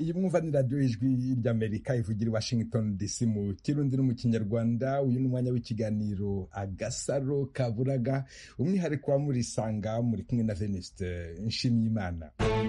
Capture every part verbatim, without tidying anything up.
iyi mwumva ni radiyo ijwi ry'Amerika ivugira i Washington D C mu Kirundi no mu Kinyarwanda. Uyu ni umwanya w'ikiganiro Agasaro Kaburaga, umwihariko wa Murisanga, muri kumwe na Venuste Nshimiyimana.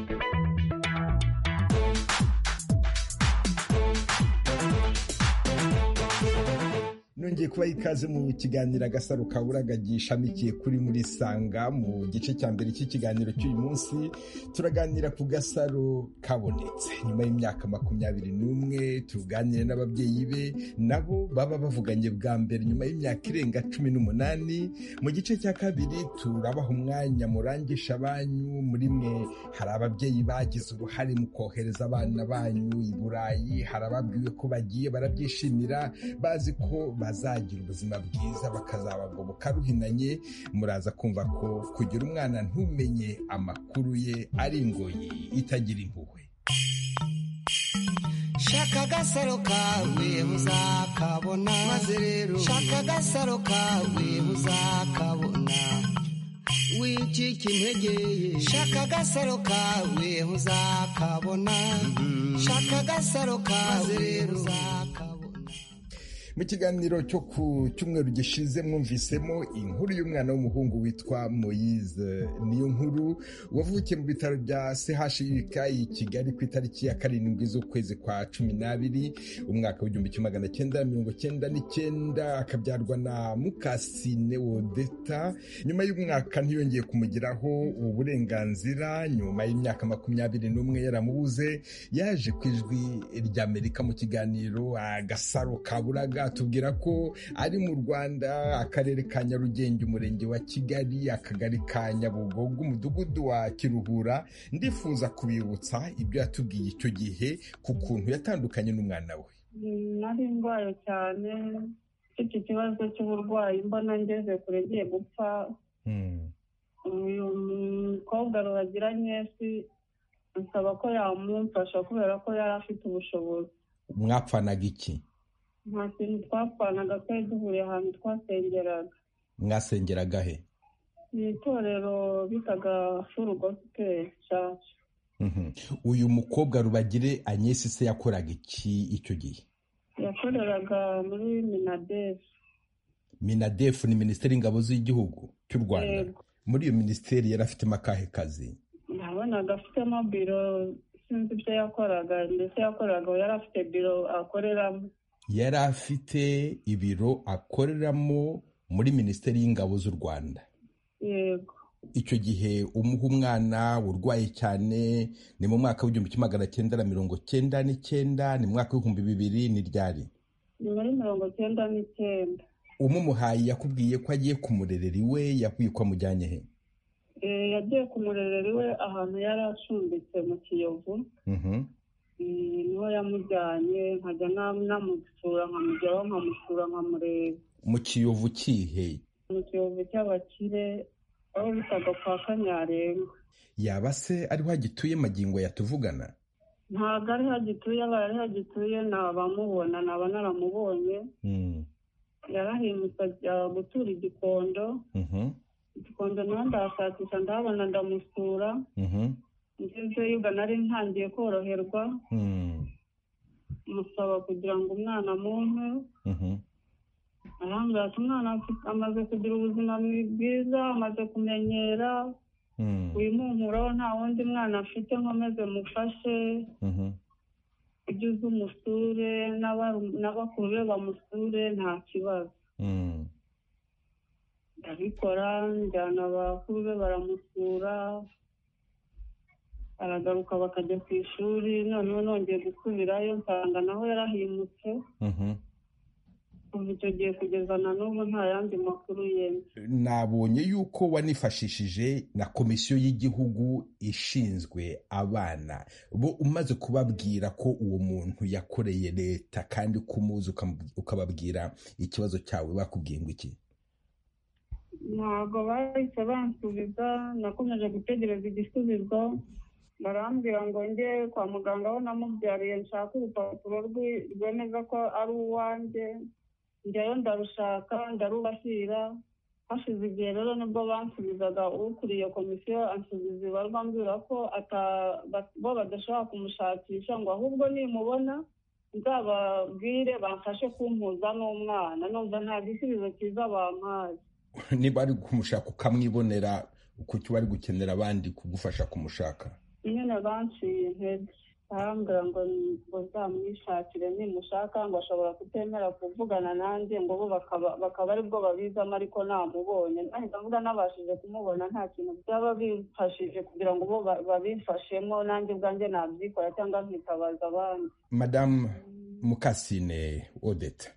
Nongeye kuba ikaze mu kiganiro Agasaro Kaburaga gishamikiye kuri Murisanga. Mu gice cya mbere cy'ikiganiro cy'uyu munsi turaganira ku gasaro kabonetse nyuma y'imyaka makumyabiri n'umwe. Tuganire n'ababyeyi be nabo baba bavuganye bwa mbere nyuma y'imyaka irenga cumi n'umunani. Mu gice cya kabiri turabaha umwanya murangisha banyu. Muri mwe hari ababyeyi bagize uruhare mu kohereza abana banyu i Burayi, hari ababwiwe ko bagiye barabyishimira bazi ko bazagira ubuzima bwiza bakazabagoboka ruhinanye. Muraza kumva ko kugira umwana ntumenye amakuru ye ari ingoyi itagira impuhwe. Shaka agasaro kawe uzakabona, maze rero shaka agasaro kawe uzakabona, wicika intege. Shaka agasaro kawe uzakabona, shaka agasaro kawe uzakabona. Mu kiganiro cyo ku cyumweru gishize mwumvisemo inkuru y'umwana w'umuhungu witwa Moise. Niyo nkuru wavukiye mu bitaro bya C H U K i Kigali ku itariki ya karindwi z'ukwezi kwa cumi n'abiri umwaka w'igihumbi kimwe magana cyenda mirongo cyenda n'icyenda, akabyarwa na Mukasine Wodeta. Nyuma y'umwaka ntiyongeye kumugiraho uburenganzira. Nyuma y'imyaka makumyabiri n'umwe yaramubuze, yaje ku ijwi ry'Amerika mu kiganiro Agasaro Kaburaga tubwira ko ari mu Rwanda, akarere ka Nyarugenge, umurenge wa Kigali, akagari ka Nyabugogo, umudugudu wa Kiruhura. Ndifuza kubibutsa ibyo yatubwiye icyo gihe ku kuntu yatandukanye n'umwana we. Nari ndwaye cyane, mfite ikibazo cy'uburwayi, mbona ngeze kure ngiye gupfa. Uyu mukobwa Ruragiranye nsaba ko yamumfasha kubera ko yari afite ubushobozi. Mwapfanaga iki? Nta kintu twapfanaga, twari duhuriye ahantu twasengeraga. Mwasengeraga he? Ni itorero bitaga Full Gospel Church. Uyu mukobwa Rubagire Agnes se yakoraga iki icyo gihe? Yakoreraga muri Minadef. Minadef ni Minisiteri y'Ingabo z'Igihugu cy'u Rwanda. Yego. Muri iyo minisiteri yari afitemo akahe kazi? Nabonaga afitemo biro, sinzi ibyo yakoraga, ndetse yakoraga yari afite biro akoreramo. Yari afite ibiro akoreramo muri Minisiteri y'Ingabo z'u Rwanda. Yego. Icyo gihe umuha umwana urwaye cyane ni mu mwaka w'igihumbi kimwe magana cyenda na mirongo cyenda n'icyenda, ni mu mwaka w'ibihumbi bibiri, ni ryari? Ni muri mirongo cyenda n'icyenda. Umumuhaye yakubwiye ko agiye kumurerera iwe, yakwiye ko amujyanye he? Eh, yagiye kumurerera iwe ahantu yari acumbitse mu Kiyovu. Mhm. Niho yamujyanye, nkajya namusura, nkamujyaho nkamusura nkamureba. Mu Kiyovu kihe? Mu Kiyovu cy'abakire, aho bitaga kwa Kanyarenga. Yaba se ariho hagituye magingo yatuvugana? Ntabwo ari hagituye, aba ari hagituye nabamubona, naba naramubonye. Mm. Yarahimutse ajya gutura Igikondo. Mhm. Igikondo naho ndahashakisha ndahabona ndamusura. Mhm. Ngeze yuga nari ntangiye koroherwa. Mm. Musaba kugira ngo umwana amumpe. Mhm. Arambwira ati umwana amaze kugira ubuzima bwiza, amaze kumenyera. Mm. Wimumpuraho nta wundi mwana afite, nkomeze mufashe. Mhm. Ujye uza umusure n'abakuru be bamusure nta kibazo. Mm. Ndabikora, njyana abakuru be baramusura, aragaruka bakajya ku ishuri. Noneho nongeye gusubirayo nsanga naho yarahimutse. Mhm. Kuva icyo gihe kugeza na n'ubu nta yandi makuru ye. Nabonye yuko wanifashishije na komisiyo y'igihugu ishinzwe abana. Bo umaze kubabwira ko uwo muntu yakoreye leta kandi kumuzi ukababwira ikibazo cyawe, bakubwiye ngo iki? Ntabwo bahise bansubiza, nakomeje gutegereza igisubizo. Barambwira ngo njye kwa muganga aho namubyariye nshaka urupapuro rwemeza ko ari uwanjye. Njyayo ndarushaka, ndarubashyira. hashize igihe rero nibwo bansubizaga ukuriye komisiyo ansubiza ibarwa ambwira ko bo badashobora kumushakisha ngo ahubwo nimubona nzababwire bamfashe kumpuza n'umwana. Numva nta gisubizo cyiza bampaye. Niba ari kumushaka ukamwibonera kuki bari gukenera abandi kugufasha kumushaka? Nyine banciye intege arambwira ngo bazamwishakire nimushaka, ngo ashobora kutemera kuvugana nanjye, ngo bo bakaba ari bwo babizamo ariko namubonye. Nanjye ndavuga nabashije kumubona nta kintu byaba bimfashije kugira ngo bo babimfashemo, nanjye ubwanjye nabyikora cyangwa nkitabaza abandi. Madamu Mukasine Odette,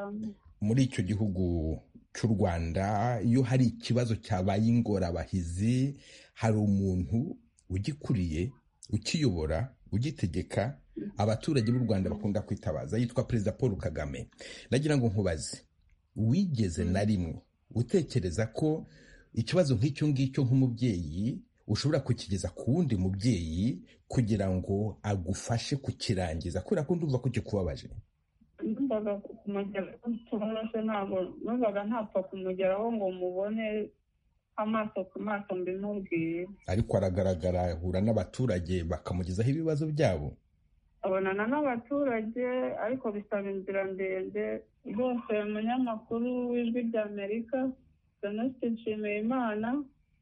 muri icyo gihugu cy'u Rwanda iyo hari ikibazo cyabaye ingorabahizi hari umuntu ugikuriye, ukiyobora, ugitegeka, abaturage b'u Rwanda bakunda kwitabaza, yitwa Perezida Paul Kagame. Nagira ngo nkubaze, wigeze na rimwe utekereza ko ikibazo nk'icyo ngicyo nk'umubyeyi ushobora kukigeza ku wundi mubyeyi kugira ngo agufashe kukirangiza, kubera ko ndumva ko kikubabaje? Numvaga kumugeraho tubonase ntabwo numvaga ntapfa kumugeraho ngo mubone amaso ku maso mbimubwiye. Ariko aragaragara ahura n'abaturage bakamugezaho ibibazo byabo. Abonana n'abaturage ariko bisaba inzira ndende. Rwose umunyamakuru w'Ijwi ry'Amerika Venuste Nshimiyimana,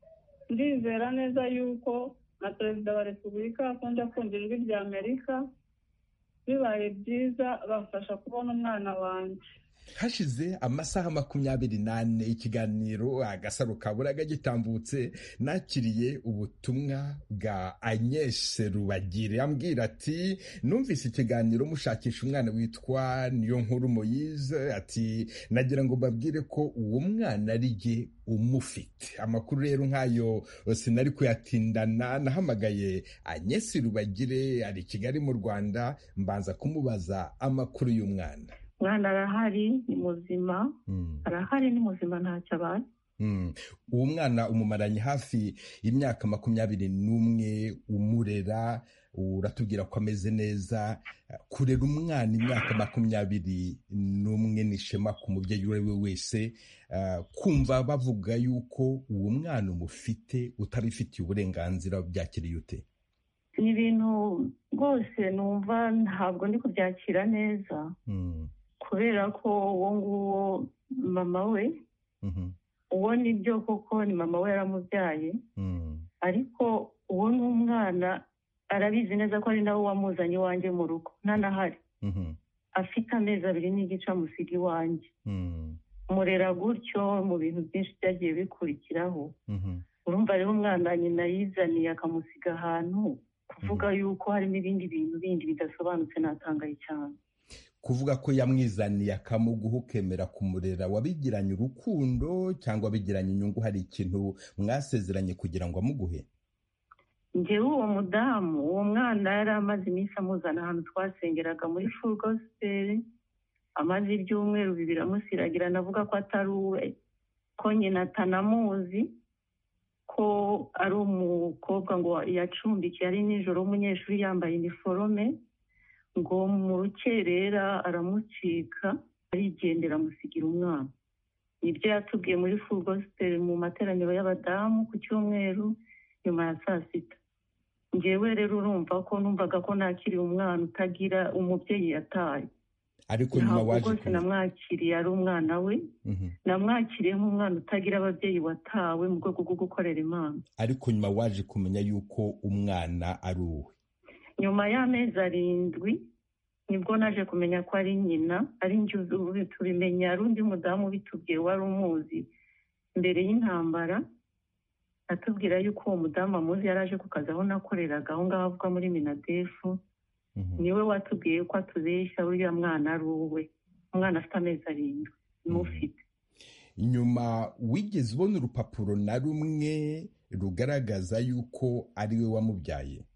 ndizera neza yuko na Perezida wa Repubulika akunda kumva Ijwi ry'Amerika, bibaye byiza bafasha kubona umwana wanjye. Hashize amasaha makumyabiri n'ane ikiganiro Agasaro Kaburaga gitambutse, nakiriye ubutumwa bwa Agnes Rubagire ambwira ati numvise ikiganiro mushakisha umwana witwa Niyonkuru Moise, ati nagira ngo babwire ko uwo mwana ari jye umufite. Amakuru rero nk'ayo sinari kuyatindana, nahamagaye Agnes Rubagire ari Kigali mu Rwanda, mbanza kumubaza amakuru y'umwana. Mwana arahari, ni muzima. mm. arahari ni muzima ntacyo abaye. mm. Uwo mwana umumaranye hafi imyaka makumyabiri n'umwe umurera, uratubwira ko ameze neza. Kurera umwana imyaka makumyabiri n'umwe ni ishema ku mubyeyi uwo ari we wese. Uh, kumva bavuga yuko uwo mwana umufite utabifitiye uburenganzira, byakiriye ute? Ni ibintu rwose numva ntabwo ndi kubyakira neza. mm. Kubera ko uwo nguwo mama we, mm-hmm. uwo ni byo koko ni mama we yaramubyaye, mm. ariko uwo ni umwana arabizi neza ko ari nawe wamuzanye iwanjye mu rugo ntanahari. mm-hmm. Afite amezi abiri n'igice amusiga iwanjye. mm. Murera gutyo mu bintu byinshi byagiye bikurikiraho. mm-hmm. Urumva rero umwana nyina yizaniye akamusiga ahantu, kuvuga mm-hmm. yuko harimo ibindi bintu bindi bidasobanutse, natangaye cyane. Kuvuga ko yamwizaniye akamuguha ukemera kumurera, wabigiranye urukundo cyangwa wabigiranye inyungu? Hari ikintu mwasezeranye kugira ngo amuguhe? Njyewe uwo mudamu, uwo mwana yari amaze iminsi amuzana ahantu twasengeraga muri Full Gospel, amaze ibyumweru bibiri amusiragira, navuga ko atari uwe, ko nyina atanamuzi, ko ari umukobwa ngo yacumbikiye ari nijoro w'umunyeshuri yambaye iniforome, ngo mu rukerera aramucika arigendera amusigira umwana. Nibyo yatubwiye muri Full Gospel mu materaniro y'abadamu ku cyumweru nyuma ya saa sita. Njyewe rero urumva ko numvaga ko nakiriye umwana utagira umubyeyi yataye. Ariko nyuma waje rwose namwakiriye ari umwana we. mm-hmm. namwakiriye nk'umwana utagira ababyeyi watawe mu rwego rwo gukorera Imana. Ariko nyuma waje kumenya yuko umwana ari uwe? Nyuma y'amezi arindwi nibwo naje kumenya ko ari nyina, ari njye tubimenya, ari undi mudamu bitubwiye wari umuzi mbere y'intambara, atubwira yuko uwo mudamu amuzi, yaraje ku kazi aho nakoreraga aho ngaho avuga muri Minadefu. mm-hmm. Niwe watubwiye ko atubeshya uriya mwana ari uwe, umwana afite amezi arindwi imufite. mm-hmm. Nyuma wigeze ubona urupapuro na rumwe rugaragaza yuko ari we wamubyaye?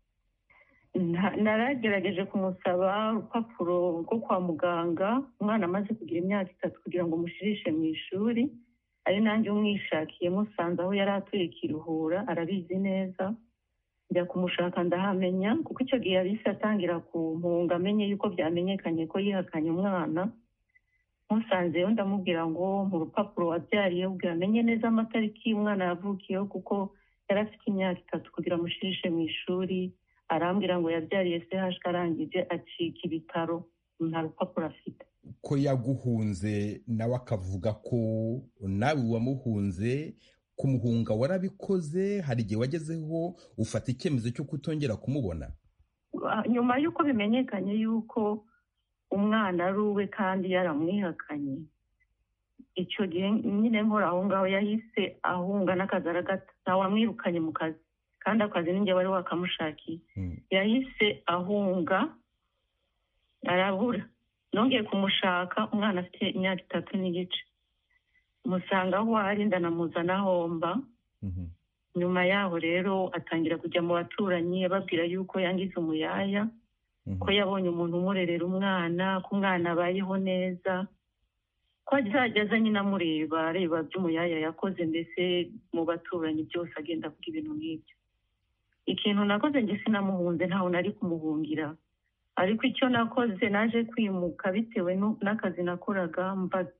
Naragerageje kumusaba urupapuro rwo kwa muganga, umwana amaze kugira imyaka itatu, kugira ngo mushirishe mu ishuri, ari nanjye umwishakiye musanze aho yari atuye Kiruhura, arabizi neza. Njya kumushaka ndahamenya, kuko icyo gihe yahise atangira kumpunga amenye yuko byamenyekanye ko yihakanye umwana. musanzeyo ndamubwira ngo mu rupapuro wabyariye ubwira amenye neza amatariki y'umwana yavukiyeho kuko yari afite imyaka itatu kugira amushirishe mu ishuri. Arambwira ngo yabyariye C H K arangije acika ibitaro, nta rupapuro afite. Ko yaguhunze nawe akavuga ko nawe wamuhunze, kumuhunga warabikoze, hari igihe wagezeho ufata icyemezo cyo kutongera kumubona? Nyuma y'uko bimenyekanye yuko umwana ari uwe kandi yaramwihakanye, icyo gihe nyine nkora aho ngaho yahise ahunga n'akazi aragata. Ntawe wamwirukanye mu kazi kandi akazi ninjye wari wakamushakiye. Yahise ahunga arabura. Nongeye kumushaka, umwana afite imyaka itatu n'igice, musanga aho ari ndanamuzana homba. Nyuma yaho rero atangira kujya mu baturanyi ababwira yuko yangize umuyaya, ko yabonye umuntu umurerera umwana, ko umwana abayeho neza, ko azajya nyine amureba areba by'umuyaya yakoze, mbese mu baturanyi byose agenda avuga ibintu nk'ibyo. Ikintu nakoze njye sinamuhunze, ntawe nari kumuhungira, ariko icyo nakoze naje kwimuka bitewe n'akazi nakoraga.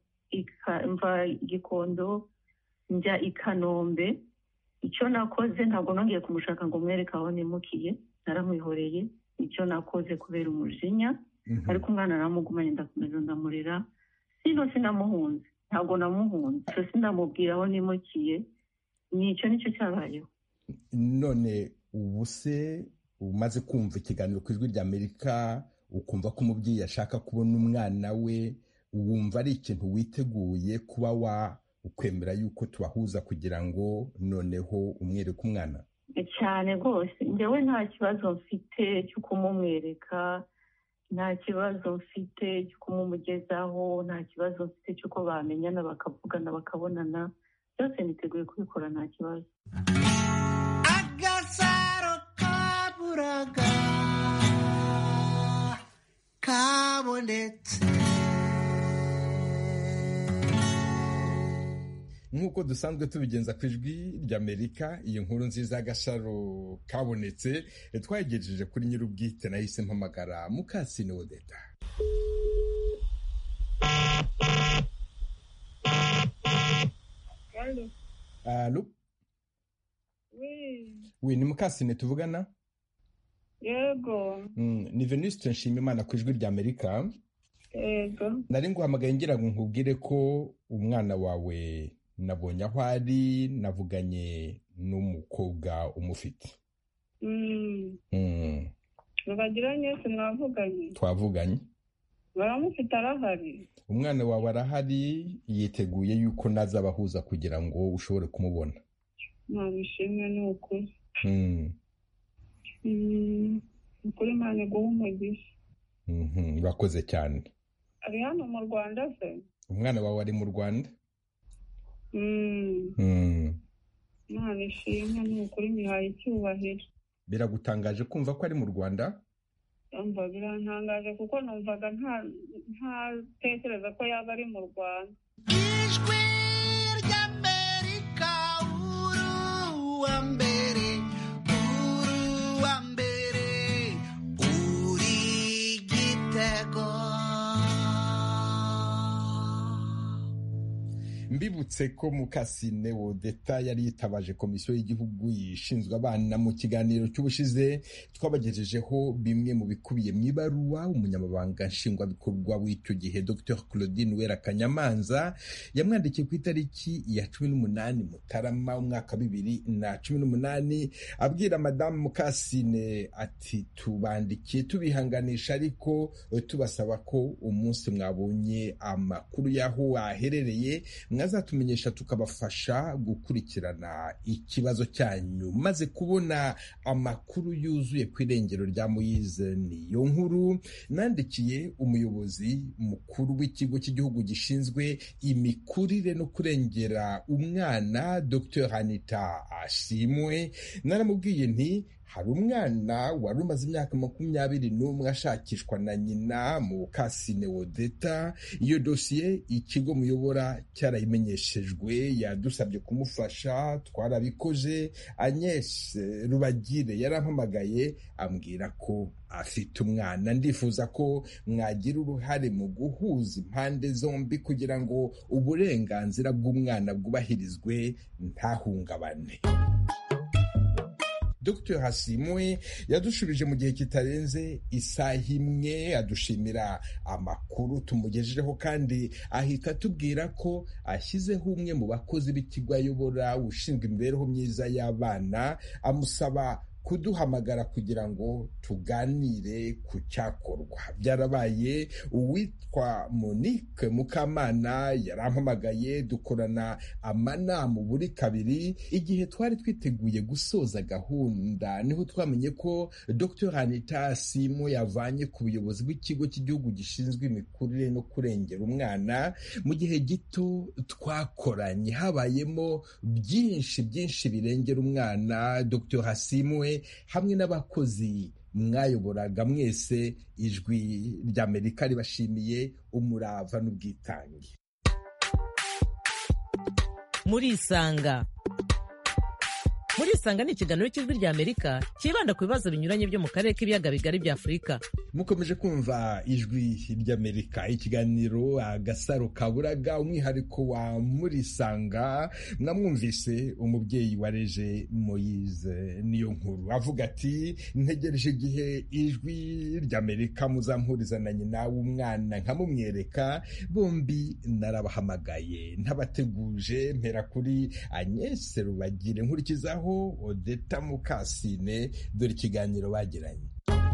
Mva Gikondo njya i Kanombe. Icyo nakoze ntabwo nongeye kumushaka ngo mwereke aho nimukiye, naramwihoreye. Icyo nakoze kubera umujinya, ariko umwana naramugumanye ndakomeza ndamurera. Sino sinamuhunze, ntabwo namuhunze, so sinamubwira aho nimukiye. Nicyo nicyo cyabayeho. None ubu se umaze kumva ikiganiro ku Ijwi ry'Amerika, ukumva ko umubyeyi ashaka kubona umwana we, wumva ari ikintu witeguye kuba wa ukwemera yuko tubahuza kugira ngo noneho umwereke umwana? Cyane rwose, njyewe nta kibazo mfite cyo kumumwereka, nta kibazo mfite cyo kumumugezaho, nta kibazo mfite cy'uko bamenyana bakavugana bakabonana. Byose niteguye kubikora, nta kibazo. Agasaro kaburaga kabonetse. Nk'uko dusanzwe tubigenza ku Ijwi ry'Amerika, iyi nkuru nziza y'Agasaro kabonetse twayigejeje kuri nyir'ubwite, nahise mpamagara Mukasine Odeta. Allo. Allo? Oui. Oui, ni Mukasine tuvugana? Yego. Mm, ni Venuste Nshimiyimana ku Ijwi ry'Amerika. Yego. Nari nguhamagaye ngira ngo nkubwire ko umwana wawe nabonye aho ari, navuganye n'umukobwa umufite. Mm. Mm. Mubagiranye se mwavuganye? Twavuganye. Baramufite arahari? Umwana wawe arahari, yiteguye yuko nazabahuza kugira ngo ushobore kumubona. Nabishimye ni ukuri. Mm. Mm. Ukuri Imana iguhe umugisha. Mhm, urakoze cyane. Ari hano mu Rwanda se? Umwana wawe ari mu Rwanda? Mm. Mm. Nabishimye ni ukuri, nyihaye icyubahiro. Biragutangaje kumva ko ari mu Rwanda? Umva birantangaje kuko numvaga nta ntatekereza ko yaba ari mu Rwanda. Ijwi ry'Amerika, uru wa mbere, uru wa mbere, uri Gitego. Mbibutse ko Mukasine Odeta yari yitabaje komisiyo y'igihugu yishinzwe abana. Mu kiganiro cy'ubushize twabagejejeho bimwe mu bikubiye mu ibaruwa umunyamabanga nshingwabikorwa w'icyo gihe Dr Claudine Uwera Kanyamanza yamwandikiye ku itariki ya cumi n'umunani Mutarama umwaka bibiri na cumi n'umunani abwira Madame Mukasine ati tubandikiye tubihanganisha, ariko tubasaba ko umunsi mwabonye amakuru y'aho aherereye mwazatumenyesha tukabafasha gukurikirana ikibazo cyanyu. Maze kubona amakuru yuzuye ku irengero rya Moise Niyonkuru, nandikiye umuyobozi mukuru w'ikigo cy'igihugu gishinzwe imikurire no kurengera umwana Dr Anita Ashimwe, naramubwiye nti hari umwana wari umaze imyaka makumyabiri n'umwe ashakishwa na nyina Mukasine Odeta. Iyo dosiye ikigo muyobora cyarayimenyeshejwe, yadusabye kumufasha, twarabikoze. Agnes Rubagire yarampamagaye ambwira ko afite umwana. Ndifuza ko mwagira uruhare mu guhuza impande zombi kugira ngo uburenganzira bw'umwana bwubahirizwe ntahungabane. Docteur Hasimwe yadushubije mu gihe kitarenze isaha imwe, adushimira amakuru tumugejejeho kandi ahita atubwira ko ashyizeho umwe mu bakozi b'ikigo ayobora ushinzwe imibereho myiza y'abana, amusaba kuduhamagara kugira ngo tuganire ku cyakorwa. Byarabaye uwitwa Monique Mukamana yarampamagaye, dukorana amanama buri kabiri. Igihe twari twiteguye gusoza gahunda niho twamenye ko Docteur Anita Hasimwe yavanye ku buyobozi bw'ikigo cy'igihugu gishinzwe imikurire no kurengera umwana. Mu gihe gito twakoranye habayemo byinshi byinshi birengera umwana. Docteur Hasimwe hamwe n'abakozi mwayoboraga mwese, ijwi ry'Amerika ribashimiye umurava n'ubwitange. Murisanga Murisanga ni ikiganiro cy'ijwi ry'Amerika kibanda ku bibazo binyuranye byo mu karere k'ibiyaga bigari bya Afurika. Mukomeje kumva ijwi ry'Amerika, ikiganiro Agasaro Kaburaga, umwihariko wa Murisanga. Mwamwumvise umubyeyi wareje Moise Niyonkuru avuga ati, ntegereje igihe ijwi ry'Amerika muzampuriza na nyina w'umwana nkamumwereka. Bombi narabahamagaye ntabateguje, mpera kuri Agnes Rubagire nkurikizaho Odeta Mukasine. Dore ikiganiro bagiranye.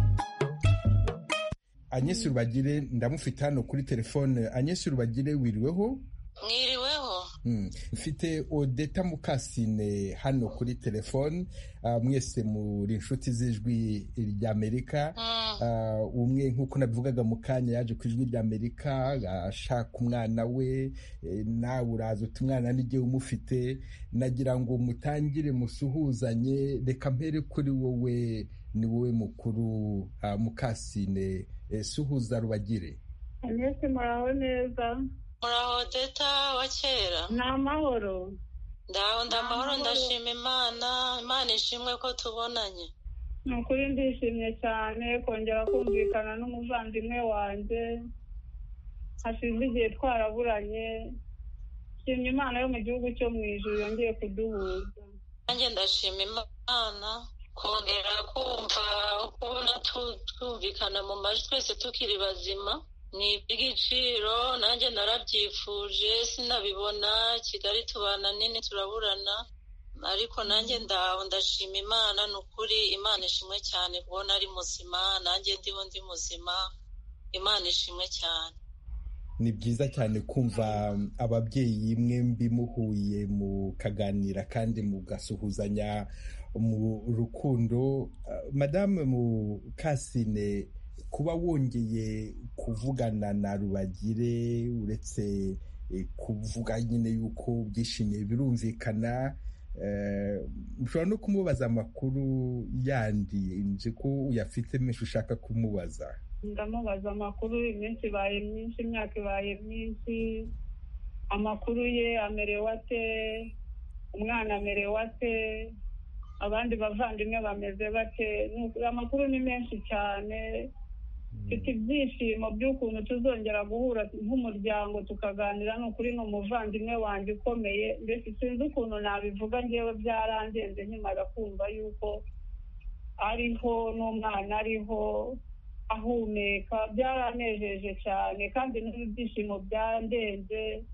Agnes Rubagire ndamufite hano kuri telefone. Agnes Rubagire, wiriweho? Mwiriweho. Mm. Mfite Odeta Mukasine hano kuri telefone. Uh, mwese muri inshuti z'ijwi ry'Amerika. Mm. Uh, umwe nk'uko nabivugaga mu kanya yaje ku ijwi ry'Amerika ashaka umwana we, e, nawe uraza uti umwana n'igihe umufite. Nagira ngo mutangire musuhuzanye. Reka mpere kuri wowe, ni wowe mukuru. uh, Mukasine, e, suhuza Rubagire. Agnes, muraho neza? Muraho Odeta wa kera? Ni amahoro. Ndaho ndamahoro, ndashima Imana. Imana ishimwe ko tubonanye. Ni ukuri ndishimye cyane kongera kumvikana n'umuvandimwe wanjye, hashize igihe twaraburanye. Nshimye Imana yo mu gihugu cyo mu ijuru yongeye kuduhuza. Nanjye ndashima Imana kongera kumva kubona twumvikana mu majwi twese tukiri bazima. Ni iby'igiciro, nanjye narabyifuje, sinabibona. Kigali tubana nini, turaburana, ariko nanjye ndaho ndashima Imana. Ni ukuri Imana ishimwe cyane kubona ari muzima, nanjye ndiho ndi muzima. Imana ishimwe cyane. Ni byiza cyane kumva ababyeyi mwembi muhuye mukaganira kandi mugasuhuzanya mu rukundo. Madame Mukasine, kuba wongeye kuvugana na Rubagire, uretse kuvuga nyine yuko byishimiye birumvikana, ushobora no kumubaza amakuru yandi, nzi ko uyafite menshi ushaka kumubaza. Ndamubaza amakuru, iminsi ibaye myinshi, imyaka ibaye myinshi. Amakuru ye amerewe ate, umwana amerewe ate, abandi bavandimwe bameze bate. Amakuru ni menshi cyane. Mfite ibyishimo by'ukuntu tuzongera guhura nk'umuryango tukaganira. Ni ukuri ni umuvandimwe wanjye ukomeye. Mbese sinzi ukuntu nabivuga, ngewe byarandenze nkimara kumva yuko ariho n'umwana ariho ahumeka. Byaranejeje cyane kandi n'ibyishimo byandenze,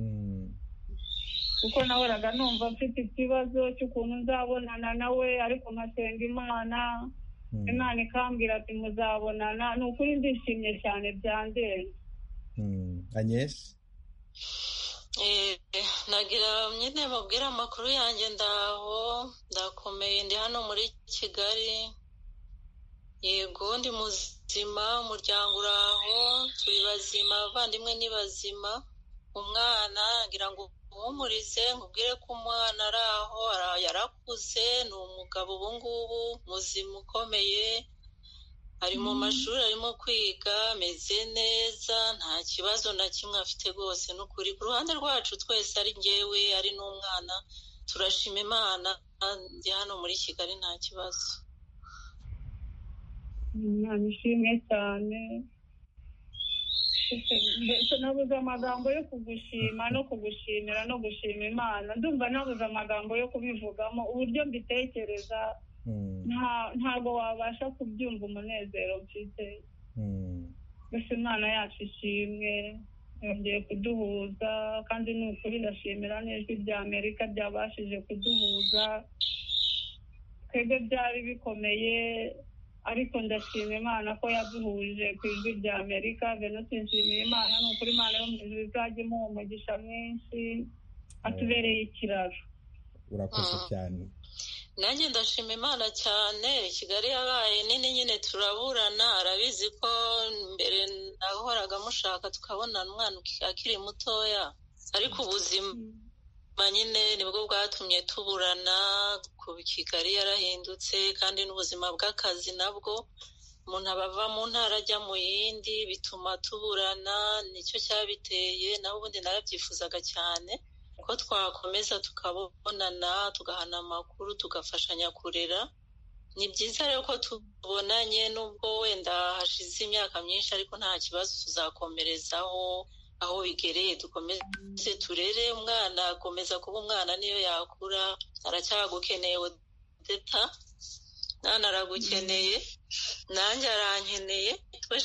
kuko nahoraga numva mfite ikibazo cy'ukuntu nzabonana nawe, ariko nkasenga Imana, Imana ikambwira ati muzabonana. Ni ukuri ndishimye cyane byandenze. Agnes? Eh, nagira nyine mubwira amakuru yanjye. Ndaho ndakomeye, ndi hano muri Kigali. Yego ndi muzima, umuryango uraho, turi bazima, abavandimwe ni bazima. Umwana ngira ngo muhumurize nkubwire ko umwana ari aho yarakuze, ni umugabo ubu ngubu muzima ukomeye, ari mu mashuri arimo kwiga, ameze neza, nta kibazo na kimwe afite rwose. ni ukuri ku ruhande rwacu twese, ari njyewe ari n'umwana, turashima Imana. ndi hano muri Kigali nta kibazo. Imana ishimwe cyane. mbese nabuze amagambo yo kugushima no kugushimira no gushima Imana. ndumva nabuze amagambo yo kubivugamo, uburyo mbitekereza ntabwo wabasha kubyumva umunezero mfite. mbese Imana yacu ishimwe, yongeye kuduhuza, kandi ni ukuri ndashimira n'ijwi rya Amerika ryabashije kuduhuza. twebwe byari bikomeye, ariko ndashima Imana ko yaduhuje ku ijwi rya Amerika. Venusi nshimiye Imana, ni ukuri Imana yo mu ijuru izajya imuha umugisha mwinshi, atubereye ikiraro. urakoze cyane. nanjye ndashima Imana cyane. Kigali yabaye nini nyine turaburana, arabizi ko mbere nahoraga mushaka tukabonana umwana akiri mutoya, ariko ubuzima nyine nibwo bwatumye tuburana. ku Kigali yarahindutse, kandi n'ubuzima bw'akazi nabwo, umuntu aba ava mu ntara ajya mu yindi, bituma tuburana. nicyo cyabiteye, naho ubundi narabyifuzaga cyane ko twakomeza tukabonana, tugahana amakuru, tugafashanya kurera. ni byiza rero ko tubonanye, nubwo wenda hashize imyaka myinshi, ariko nta kibazo, tuzakomerezaho aho bigereye, dukomeze turere umwana, akomeza kuba umwana niyo yakura. aracyagukeneye Odeta, nana aragukeneye, nanjye arankeneye,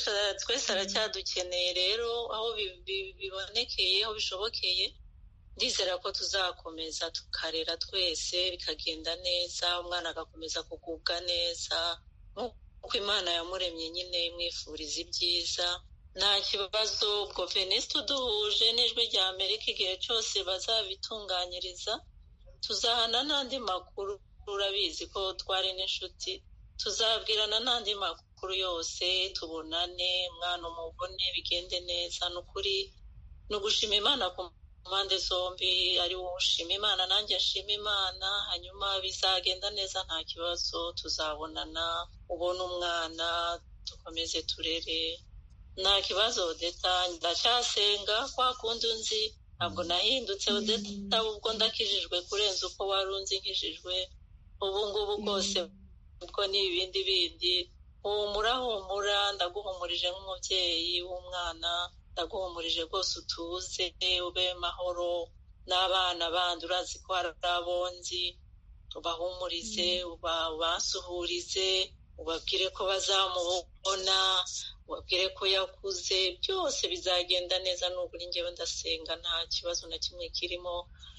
twese aracyadukeneye. rero aho bibonekeye, aho bishobokeye, ndizera ko tuzakomeza tukarera twese, bikagenda neza, umwana agakomeza kugubwa neza nk'uko Imana yamuremye, nyine imwifuriza ibyiza. nta kibazo. ubwo Venusi tuduhuje n'ijwi rya Amerika, igihe cyose bazabitunganyiriza tuzahana n'andi makuru. urabizi ko twari n'inshuti, tuzabwirana n'andi makuru yose, tubonane, umwana umubone, bigende neza. ni ukuri ni ugushima Imana ku mpande zombi, ari wowe ushima Imana, nanjye nshima Imana, hanyuma bizagenda neza, nta kibazo. tuzabonana, ubona umwana, dukomeze turere, nta kibazo. Odeta, ndacyasenga kwa kundi unzi, ntabwo nahindutse Odeta, ubwo ndakijijwe kurenza uko wari unzi nkijijwe. ubu ngubu bwose ubwo ni ibindi bindi. humura humura, ndaguhumurije nk'umubyeyi w'umwana, ndaguhumurije rwose, utuze, ube mahoro. n'abana bandi urazi ko hari abonzi, ubahumurize, ubasuhurize, ubabwire ko bazamubona, ubabwire ko yakuze, byose bizagenda neza. n'ukuri njyewe ndasenga, nta kibazo na kimwe kirimo,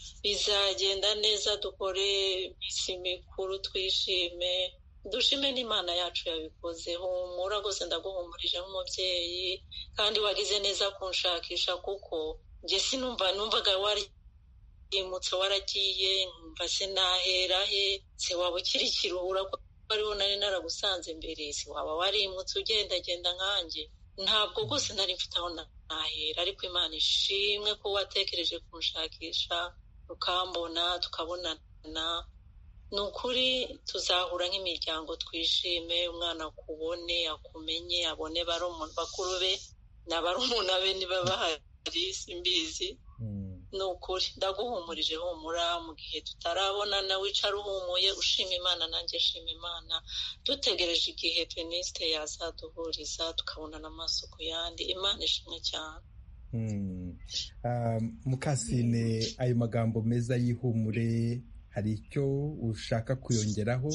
bizagenda neza. dukore iminsi mikuru, twishime, dushime n'Imana yacu yabikoze. humura rwose, ndaguhumurije nk'umubyeyi, kandi wagize neza kunshakisha, kuko njye sinumva numvaga warimutse, waragiye, numva se nahera he, se waba ukiri ikiruhura ko ariho nari naragusanze mbere, se waba warimutse ugendagenda nkanjye. ntabwo rwose nari mfite aho nahera, ariko Imana ishimwe ko watekereje kunshakisha, ukambona, tukabonana. ni ukuri tuzahura nk'imiryango, twishime, umwana akubone, akumenye, abone bakuru be na barumuna be niba bahari, simbizi. ni ukuri ndaguhumurije, humura. mu gihe tutarabonana, wicara uhumuye, ushima Imana, nanjye nshima Imana, dutegereje igihe Venusi yazaduhuriza, tukabonana amaso ku yandi. Imana ishimwe cyane. Mukasine, ayo magambo meza y'ihumure, hari icyo ushaka kuyongeraho?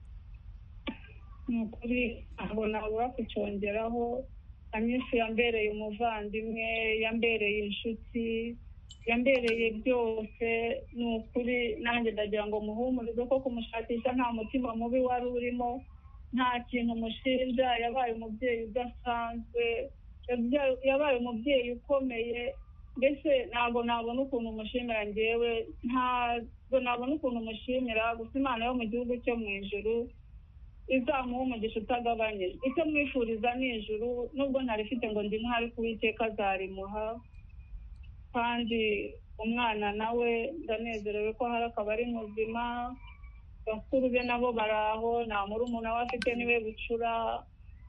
ni ukuri ntabwo nabura kucyongeraho. Anyinshi yambereye umuvandimwe, yambereye inshuti, yambereye byose. ni ukuri nanjye ndagira ngo muhumurize ko kumushakisha nta mutima mubi wari urimo, nta kintu mushinja. yabaye umubyeyi udasanzwe, yabaye umubyeyi ukomeye. mbese ntabwo nabona ukuntu umushimira, njyewe ntabwo nabona ukuntu umushimira. gusa Imana yo mu gihugu cyo mu ijuru izamuha umugisha utagabanyije. icyo mwifuriza ni ijuru, nubwo ntarifite ngo ndi mwari, ku Uwiteka azarimuha. kandi umwana nawe ndanezerewe ko hari akaba ari muzima, bakuru be nabo baraho, nta murumuna we afite niwe bucura.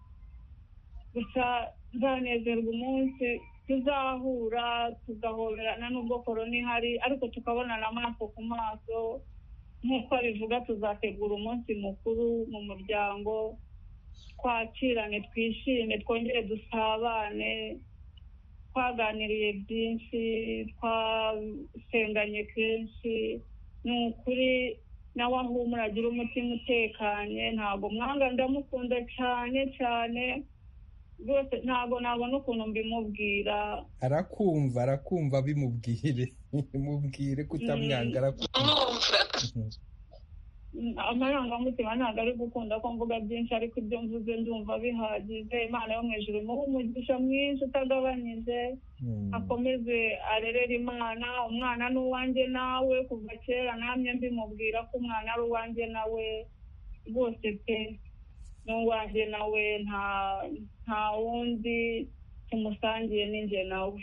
Gusa nzanezerwa umunsi tuzahura tugahoberana n'ubwo korona ihari, ariko tukabonana amaso ku maso nk'uko bivuga. Tuzategura umunsi mukuru mu muryango, twakirane, twishime, twongere dusabane. Twaganiriye byinshi, twasenganye kenshi. Ni ukuri nawe ahumura, agira umutima utekanye. Ntabwo mwanga, ndamukunda cyane cyane rwose, ntabwo nabona ukuntu mbimubwira. Arakumva, arakumva, bimubwire mubwire kutamwanga. Arakumva. Amarangamutima ntabwo ari gukunda ko mvuga byinshi, ariko ibyo mvuze ndumva bihagije. Imana yo mu ijuru imuhe umugisha mwinshi utagabanyije, akomeze arerere Imana. Umwana ni uwanjye nawe, kuva kera namye mbimubwira ko umwana ari uwanjye nawe rwose pe, ni uwanjye nawe, nta nta wundi tumusangiye ninjye nawe.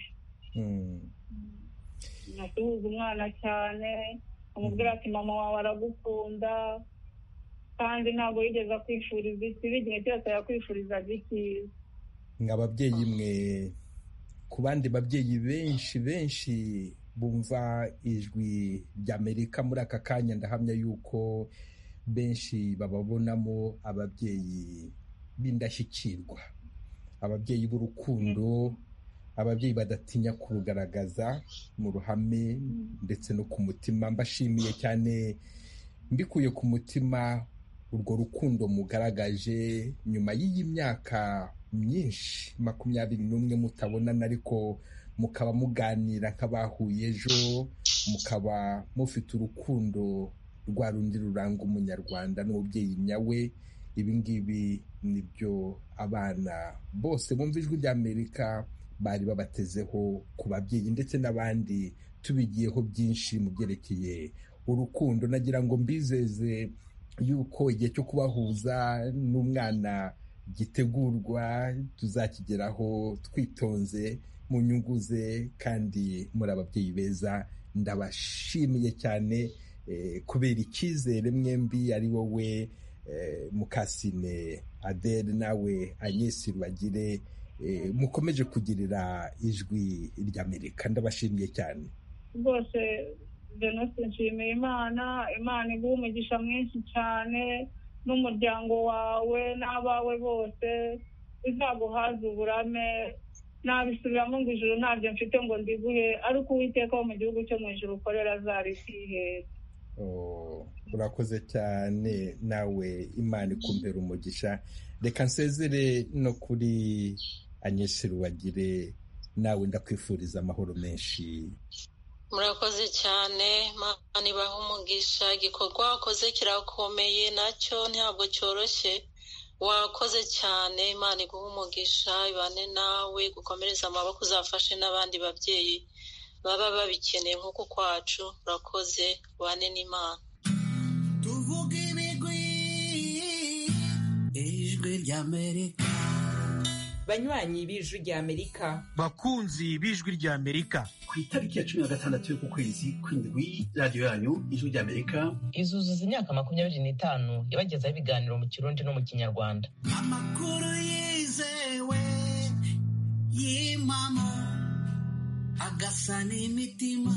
Natuhuza umwana cyane, amubwira ati mama wawe aragukunda, kandi ntabwo yigeze akwifuriza ikibi, igihe cyose yakwifurizaga icyiza. Nk'ababyeyi mwe, ku bandi babyeyi benshi benshi bumva ijwi ry'Amerika muri aka kanya, ndahamya yuko benshi bababonamo ababyeyi b'indashyikirwa, ababyeyi b'urukundo, ababyeyi badatinya kurugaragaza mu ruhame ndetse no ku mutima. Mbashimiye cyane mbikuye ku mutima urwo rukundo mugaragaje nyuma y'iyi myaka myinshi, makumyabiri n'umwe mutabonana, ariko mukaba muganira nk'abahuye ejo, mukaba mufite urukundo rwa rundi ruranga umunyarwanda n'umubyeyi nyawe. Ibi ngibi nibyo abana bose bumva ijwi ry'Amerika bari babatezeho ku babyeyi ndetse n'abandi tubigiyeho byinshi mu byerekeye urukundo. Nagira ngo mbizeze yuko igihe cyo kubahuza n'umwana gitegurwa, tuzakigeraho twitonze mu nyungu ze, kandi muri ababyeyi beza. Ndabashimiye cyane kubera icyizere mwembi, ari wowe Mukasine Adele nawe Agnes Rubagire, mukomeje kugirira ijwi ry'Amerika. Ndabashimiye cyane rwose. Denise, nshimiye Imana. Imana iguha umugisha mwinshi cyane, n'umuryango wawe n'abawe bose izaguhaza uburame. Nabisubiramo ngo ijuru ntabyo mfite ngo ndiguhe, ariko Uwiteka wo mu gihugu cyo mu ijuru ukorera azarikihera. Urakoze cyane nawe, Imana ikumpera umugisha. Reka nsezere no kuri Agnes Rubagire, nawe ndakwifuriza amahoro menshi. Murakoze cyane, Imana ibahe umugisha. Igikorwa wakoze kirakomeye, nacyo ntabwo cyoroshye. Wakoze cyane, Imana iguhe umugisha, ibane nawe, gukomereza amaboko, uzafashe n'abandi babyeyi baba babikeneye nk'uko kwacu. Urakoze, ubane n'Imana. Tuvuge ibigwi, ijwi ry'Amerika. Banywanyi b'ijwi ry'Amerika, bakunzi b'ijwi ry'Amerika, ku itariki ya cumi na gatandatu y'uku kwezi kw'indwi, radiyo yanyu ijwi ry'Amerika izuzuza imyaka makumyabiri n'itanu ibagezaho ibiganiro mu Kirundi no mu Kinyarwanda. Amakuru yizewe y'impamo, agasa n'imitima,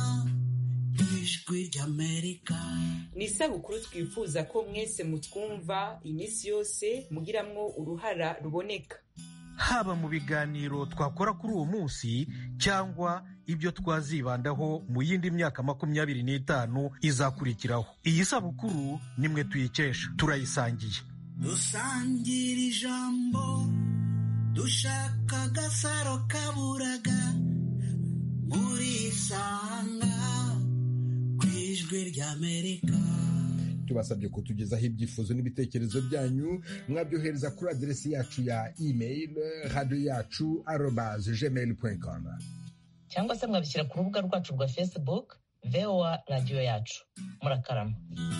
ijwi ry'Amerika. Ni isabukuru twifuza ko mwese mutwumva iminsi yose mugiramwo uruhara ruboneka, haba mu biganiro twakora kuri uwo munsi cyangwa ibyo twazibandaho mu yindi myaka makumyabiri n'itanu izakurikiraho. Iyi sabukuru nimwe tuyikesha, turayisangiye. Dusangira ijambo, dushaka agasaro kaburaga, muri sanga ku ijwi ry'Amerika. Tubasabye kutugezaho ibyifuzo n'ibitekerezo byanyu, mwabyohereza kuri aderesi yacu ya email radio yacu arobase gmail point com, cyangwa se mwabishyira ku rubuga rwacu rwa Facebook V O A radio yacu. Murakarama.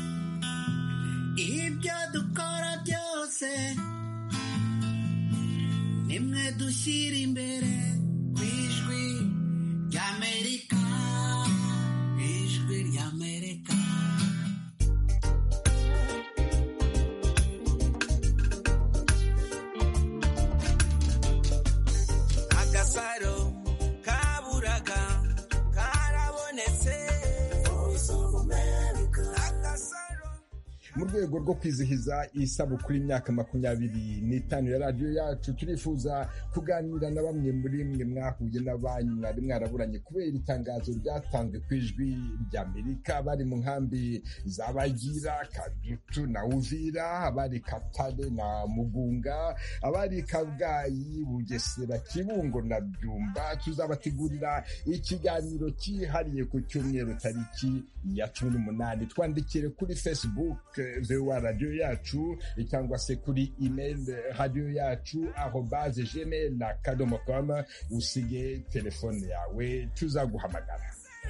Ibyo dukora byose nimwe dushyira imbere ku ijwi ry'Amerika. mu rwego rwo kwizihiza isabukuru y'imyaka makumyabiri n'itanu ya radiyo yacu turifuza kuganira na bamwe muri mwe mwahuye n'abanyu mwari mwaraburanye kubera itangazo ryatanzwe ku ijwi ry'Amerika, bari mu nkambi za Bagira, Kadutu na Uvira, abari Katare na Mugunga, abari Kabgayi, Bugesera, Kibungo na Byumba. Tuzabategurira ikiganiro cyihariye ku cyumweru tariki ya cumi n'umunani. Twandikire kuri Facebook V O A radiyo yacu cyangwa se kuri email radiyo yacu arobase gmail na akadomo com, usige telefone yawe tuzaguhamagara.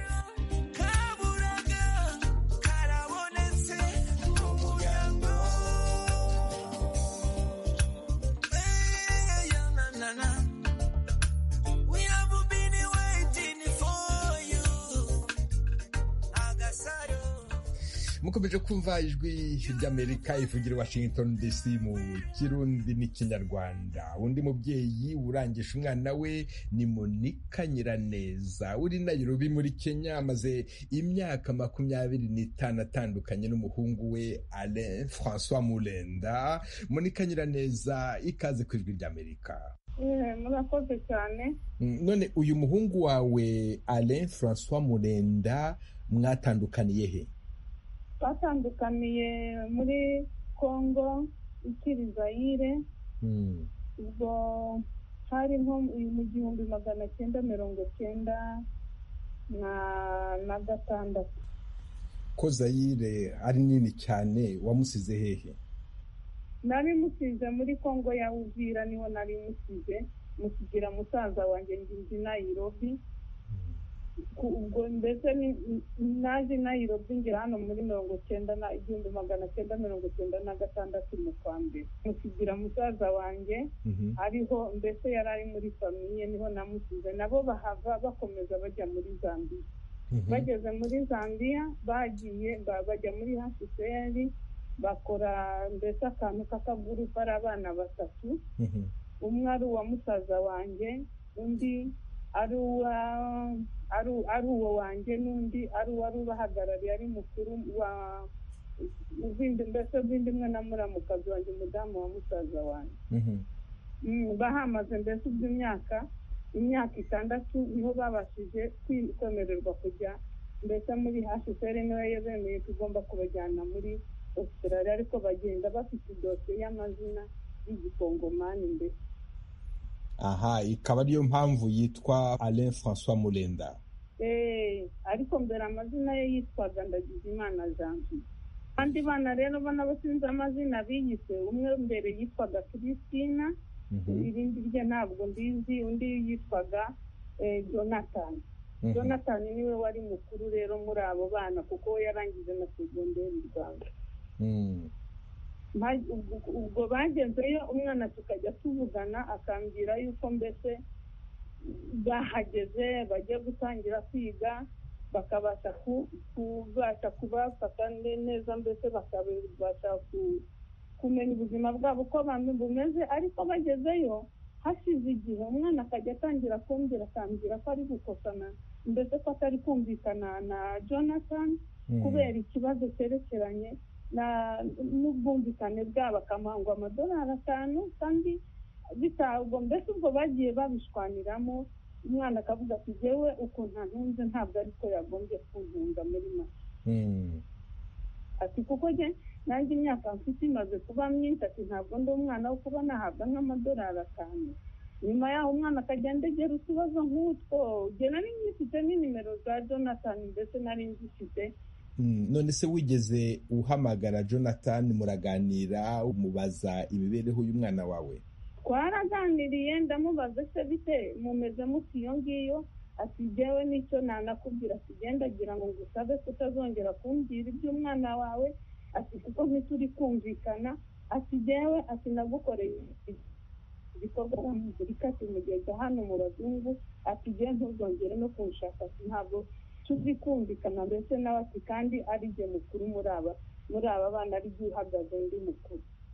mukomeje kumva ijwi ry'Amerika ivugira Washington D C mu Kirundi n'Ikinyarwanda. Undi mubyeyi urangisha umwana we ni Monica Nyiraneza uri Nairobi muri Kenya, amaze imyaka makumyabiri n'itanu atandukanye n'umuhungu we Alain François Mulenda. Monica Nyiraneza, ikaze ku ijwi ry'Amerika. murakoze cyane. None uyu muhungu wawe Alain François Mulenda mwatandukaniye he? Twatandukaniye muri Congo ikiri Zaire, ubwo hari nko mu gihumbi magana cyenda mirongo cyenda na gatandatu. Ko Zaire ari nini cyane, wamusize hehe? Nari musize muri Congo ya Uvira, niho nari musize, musigira musaza wanjye ndi Nairobi. Ubwo mbese naje Nairobi ngira hano muri mirongo cyenda na igihumbi magana cyenda mirongo cyenda na gatandatu mu kwa mbere. Musigira musaza wanjye ariho, mbese yari ari muri famiye, niho namusize. Nabo bahava bakomeza bajya muri Zambia. Bageze muri Zambia bagiye bajya muri H C R, bakora mbese akantu k'akagurupe ari abana batatu. Umwe ari uwa musaza wanjye, undi ari uwa ari uwo wanjye, n'undi ari uwari ubahagarariye ari mukuru wa uzindi, mbese uzindi mwe na muramukazi wanjye, umudamu wa musaza wanjye. Bahamaze mbese ubw'imyaka imyaka itandatu niho babashije kwemererwa kujya mbese muri H C R, niwe bemeye tugomba kubajyana muri Australia, ariko bagenda bafite idosiye y'amazina y'igikongomani mbese. Aha, ikaba ariyo mpamvu yitwa Alain François Mulenda. Eh, ariko mbere amazina ye yitwaga Ndagijimana Janvier. Andi bana rero bana basinze amazina biyise, umwe mbere yitwaga Christina, irindi rye ntabwo ndizi, undi yitwaga eh, Jonathan. Jonathan niwe wari mukuru rero muri abo bana, kuko we yarangije na secondaire mu Rwanda. Ubwo bagezeyo umwana tukajya tuvugana, akambwira yuko mbese bahageze bagiye gutangira kwiga, bakabasha kubasha kubafata neza, mbese bakabasha kumenya ubuzima bwabo uko bumeze. Ariko bagezeyo hashize igihe umwana akajya atangira kumbwira, akambwira ko ari gukosana, mbese ko atari kumvikana na Jonathan kubera ikibazo cyerekeranye na n'ubwumvikane bwabo, akamangwa amadolari atanu kandi bitabwo. Mbese ubwo bagiye babishwaniramo, umwana akavuga ati jewe ukuntu ntunze ntabwo ariko yagombye kuntunga muri make. Ati kuko je nanjye imyaka mfite imaze kuba myinshi, ati ntabwo ndi umwana wo kuba nahabwa nk'amadolari atanu. Nyuma yaho umwana akagenda agera utubazo nk'utwo, je nari ngifite n'inimero za Jonathan, mbese nari ngifite. None se wigeze uhamagara Jonathan muraganira, umubaza imibereho y'umwana wawe? Twaraganiriye, ndamubaza se bite mumeze muti iyo ngiyo? Ati jewe nicyo nanakubwira, ati genda gira ngo ngusabe kutazongera kumbwira iby'umwana wawe, ati kuko ntituri kumvikana. Ati jewe ati nagukoreye ibikorwa muri kati mugeze hano mu bazungu, ati je ntuzongere no kunshaka, ati ntabwo tuzi kumvikana. Mbese nawe ati kandi ari je mukuru muri aba muri aba bana, ari uhagaze ndi mukuru.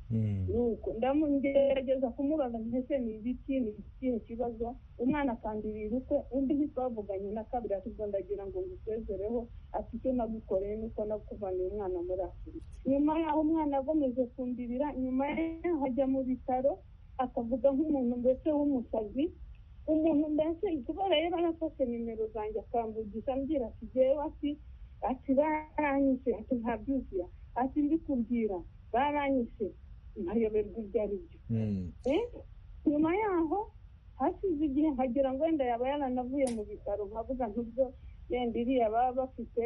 nuko ndamugerageza kumubaza mbese ni ibiki ni ikihe kibazo, umwana akandibira ukwe, undi ntitwavuganye na kabiri ati ubwo ndagira ngo ngusezereho, ati icyo nagukoreye nuko nakuvaniye umwana muri Afurika. Nyuma yaho umwana agomeje kundibira, nyuma yaho ajya mu bitaro akavuga nk'umuntu mbese w'umusazi, umuntu mbese kubera yari yarafashe nimero zanjye akamvugisha ambwira ati jyewe ati ati baranyishe, ati ntabyuzuye, ati mbikubwira baranyishe, nkayoberwa ibyo ari byo. Nyuma yaho hasize igihe nkagira ngo wenda yaba yaranavuye mu bitaro, nkavuga ntibyo yenda iriya baba bafite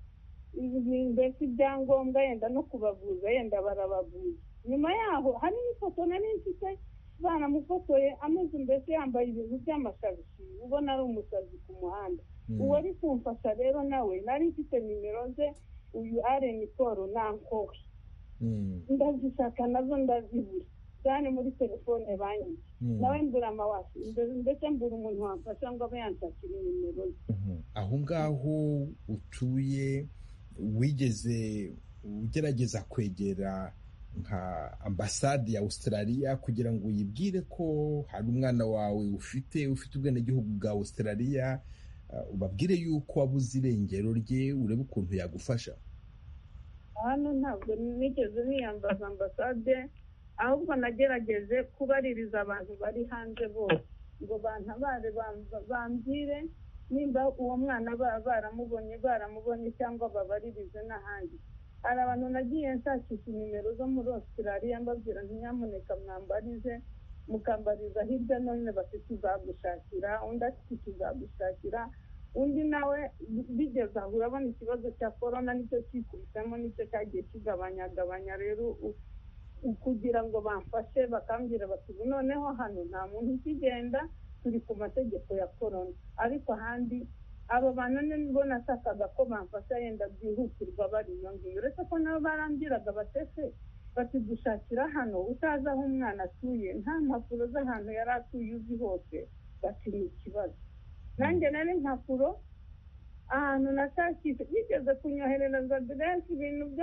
mbese ibyangombwa yenda no kubavuza yenda barabavuza. Nyuma yaho hari n'ifoto nari mfite banamufotoye ameze mbese yambaye ibintu by'amashabishi, ubona ari umusazi ku muhanda. Uwari kumfasha rero nawe nari mfite nimero ze, uyu Areni Paul Nankowe, ndazishaka nazo ndazibura cyane muri telefone banki, nawe mbura amawasi ndetse mbura umuntu wamfasha ngo abe yanshakira nimero ze. Aho ngaho utuye wigeze ugerageza kwegera nka ambasade ya Australia kugira ngo uyibwire ko hari umwana wawe ufite ufite ubwenegihugu bwa Australia, ubabwire yuko wabuze irengero rye, urebe ukuntu yagufasha? Hano ntabwo nigeze niyambaza ambasade, ahubwo nagerageje kubaririza abantu bari hanze bose ngo bantabare bambwire nimba uwo mwana baramubonye baramubonye cyangwa babaririze n'ahandi. Hari abantu nagiye nshakisha nimero zo muri Australia mbabwira nti nyamuneka mwambarize, mukambariza hirya no hino bati tuzagushakira, undi ati tuzagushakira, undi nawe bigeze aho urabona ikibazo cya korona nicyo kikubisemo, nicyo cyagiye kigabanyagabanya rero kugira ngo bamfashe, bakambwira bati noneho hano nta muntu ukigenda, turi ku mategeko ya korona. Ariko ahandi abo bantu nibo nashakaga ko bamfasha yenda byihutirwa bari iyo ngiyo, uretse ko nabo barambwiraga batese bati dushakira hano utazi aho umwana atuye, nta mpapuro z'ahantu yari atuye uzi hose, bati ni ikibazo. Nanjye nari impapuro ahantu nashakisha, bigeze kunyoherereza aderesi ibintu byo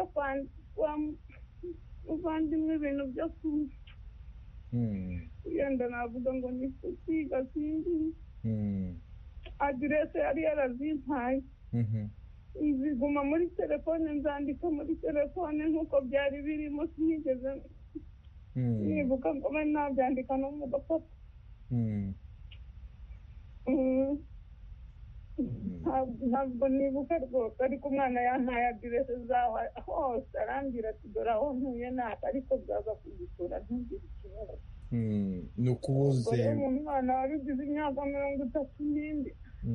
uvandimwe, ibintu byo ku yenda navuga ngo ni kukiga sinzi, aderesi yari yarazimpaye ziguma muri telefone, nzandika muri telefone nk'uko byari birimo, sinigeze nibuka ngo mbe nabyandika no mu gapapuro. Ntabwo nibuka rwose, ariko umwana yampaye aderesi zaho hose, arambwira ati dore aho ntuye naka, ariko bwaza kugusura ntugire ikibazo. Ni ukubuze umwana wabigize imyaka mirongo itatu n'indi,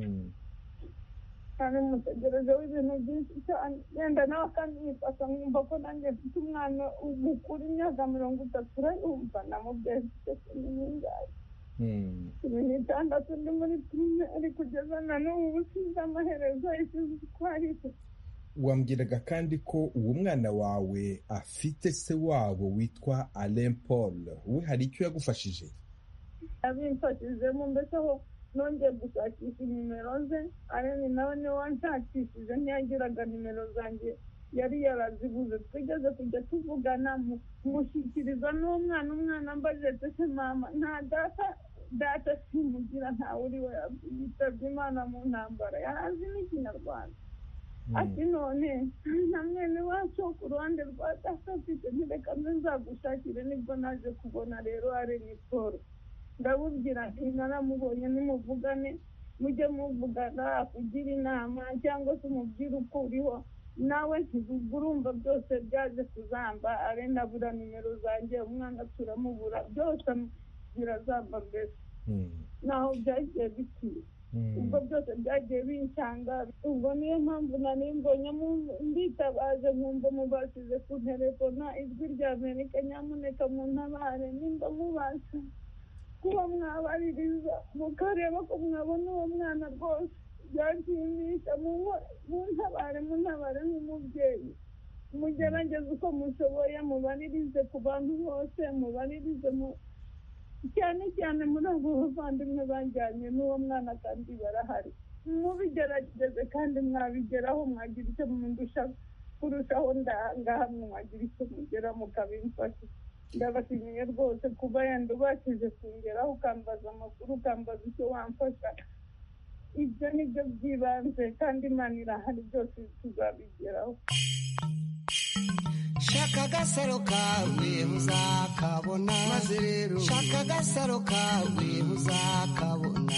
kandi mutegereje w'ibintu byinshi cyane, yenda nawe akanifasha nkumva ko nanjye mfite umwana mukuru imyaka mirongo itatu, urayumva namubwiye mfite cumi n'ingahe, cumi n'itandatu, ndi muri pirimeri kugeza na n'ubu sinzi amaherezo y'ishuri twarize. Wambwiraga kandi ko uwo mwana wawe afite se wabo witwa Alain Paul, we hari icyo yagufashije? Abimfashijemo, mbese aho nongeye gushakisha nimero ze, Alain nawe niwe wanshakishije, ntiyagiraga nimero zanjye yari yarazibuze. Twigeze kujya tuvugana, mushyikiriza n'umwana, umwana mbaje tese mama nta data, data simugira, ntawe uri we, yitabye Imana mu ntambara, yarazi n'ikinyarwanda. Ati none na mwene wacu ku ruhande rwa data afite, ntireka mbe nzagushakire. Nibwo naje kubona rero Areni Paul, ndabubwira nti naramubonye, nimuvugane, mujye muvugana, akugira inama cyangwa se umubwire uko uriho, nawe ntibugurumva byose byaje kuzamba. Areni abura nimero zanjye, umwana turamubura, byose birazamba mbese naho byagiye bikwiye. ubwo byose byagiye binsanga. ubwo niyo mpamvu nari mbonye mbitabaje nkumva mubashije kunterefona ijwi rya Amerika, nyamuneka muntabare nimba mubasha kuba mwabaririza mukareba ko mwabona uwo mwana rwose byanshimisha. muntabare muntabare nk'umubyeyi, mugerageze uko mushoboye, mubaririze ku bantu bose, mubaririze mu cyane cyane muri abo bavandimwe banjyanye n'uwo mwana kandi barahari. mubigerageze kandi mwabigeraho, mwagira icyo mundusha kurushaho, ngahamwe mwagira icyo mugera mukabimfasha. ndabashimiye rwose kuba yenda ubashije kungeraho ukambaza amakuru ukambaza icyo wamfasha. Ibyo ni byo by'ibanze kandi Imana irahari, byose tuzabigeraho. shaka agasaro kawe uzakabona, maze rero shaka agasaro kawe uzakabona,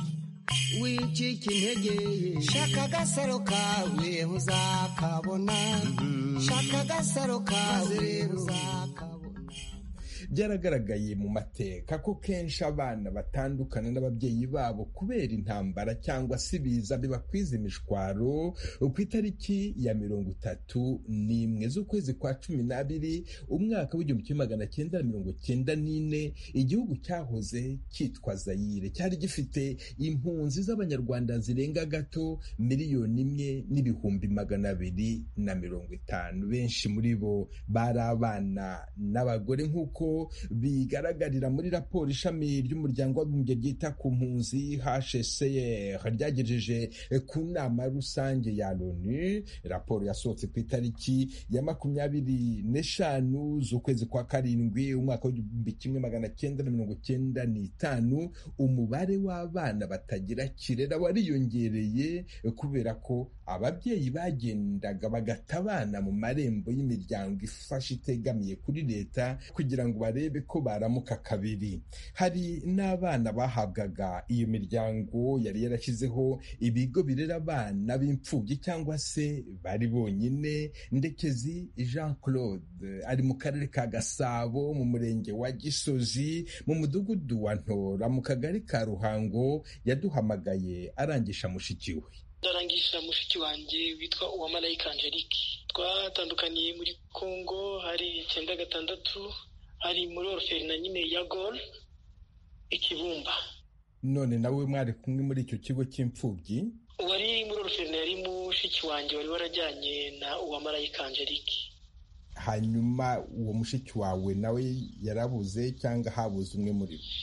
wicika intege shaka agasaro kawe uzakabona, shaka agasaro kawe uzakabona. byaragaragaye mu mateka ko kenshi abana batandukana n'ababyeyi babo kubera intambara cyangwa se ibiza bibakwiza imishwaro. Ku itariki ya mirongo itatu n'imwe z'ukwezi kwa cumi n'abiri umwaka w'igihumbi kimwe magana cyenda na mirongo cyenda n'ine, igihugu cyahoze cyitwa Zaire cyari gifite impunzi z'abanyarwanda zirenga gato miliyoni imwe n'ibihumbi magana abiri na mirongo itanu. Benshi muri bo bari abana n'abagore nk'uko bigaragarira muri raporo ishami ry'umuryango w'abibumbye ryita ku mpunzi H C R ryagejeje ku nama rusange ya Loni. Raporo yasohotse ku itariki ya makumyabiri n'eshanu z'ukwezi kwa karindwi umwaka w'igihumbi kimwe magana cyenda na mirongo cyenda n'itanu. Umubare w'abana batagira kirera wariyongereye kubera ko ababyeyi bagendaga bagata abana mu marembo y'imiryango ifasha itegamiye kuri leta kugira ngo barebe ko baramuka kabiri. Hari n'abana bahabwaga iyo miryango yari yarashyizeho ibigo birera abana b'imfubyi cyangwa se bari bonyine. Ndekezi Jean Claude ari mu karere ka Gasabo mu murenge wa Gisozi mu mudugudu wa Ntora mu kagari ka Ruhango yaduhamagaye arangisha mushiki we. ndarangisha mushiki wanjye witwa Uwamarayika Angelique. Twatandukaniye muri Kongo hari icyenda gatandatu, hari muri orphelinat nyine ya Gol Ikibumba. None nawe mwari kumwe muri icyo kigo cy'imfubyi? Wari muri orphelinat yari mushiki wanjye wari warajyanye na Uwamarayika Angelique. Hanyuma uwo mushiki wawe nawe yarabuze cyangwa habuze umwe muri bo?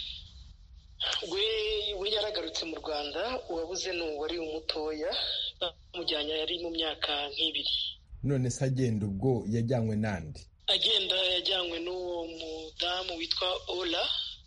we we yaragarutse mu Rwanda, uwabuze ni uwari umutoya mujyanye yari mu myaka nk'ibiri. None se agenda ubwo yajyanywe nande? Agenda yajyanywe n'uwo mudamu witwa Ola.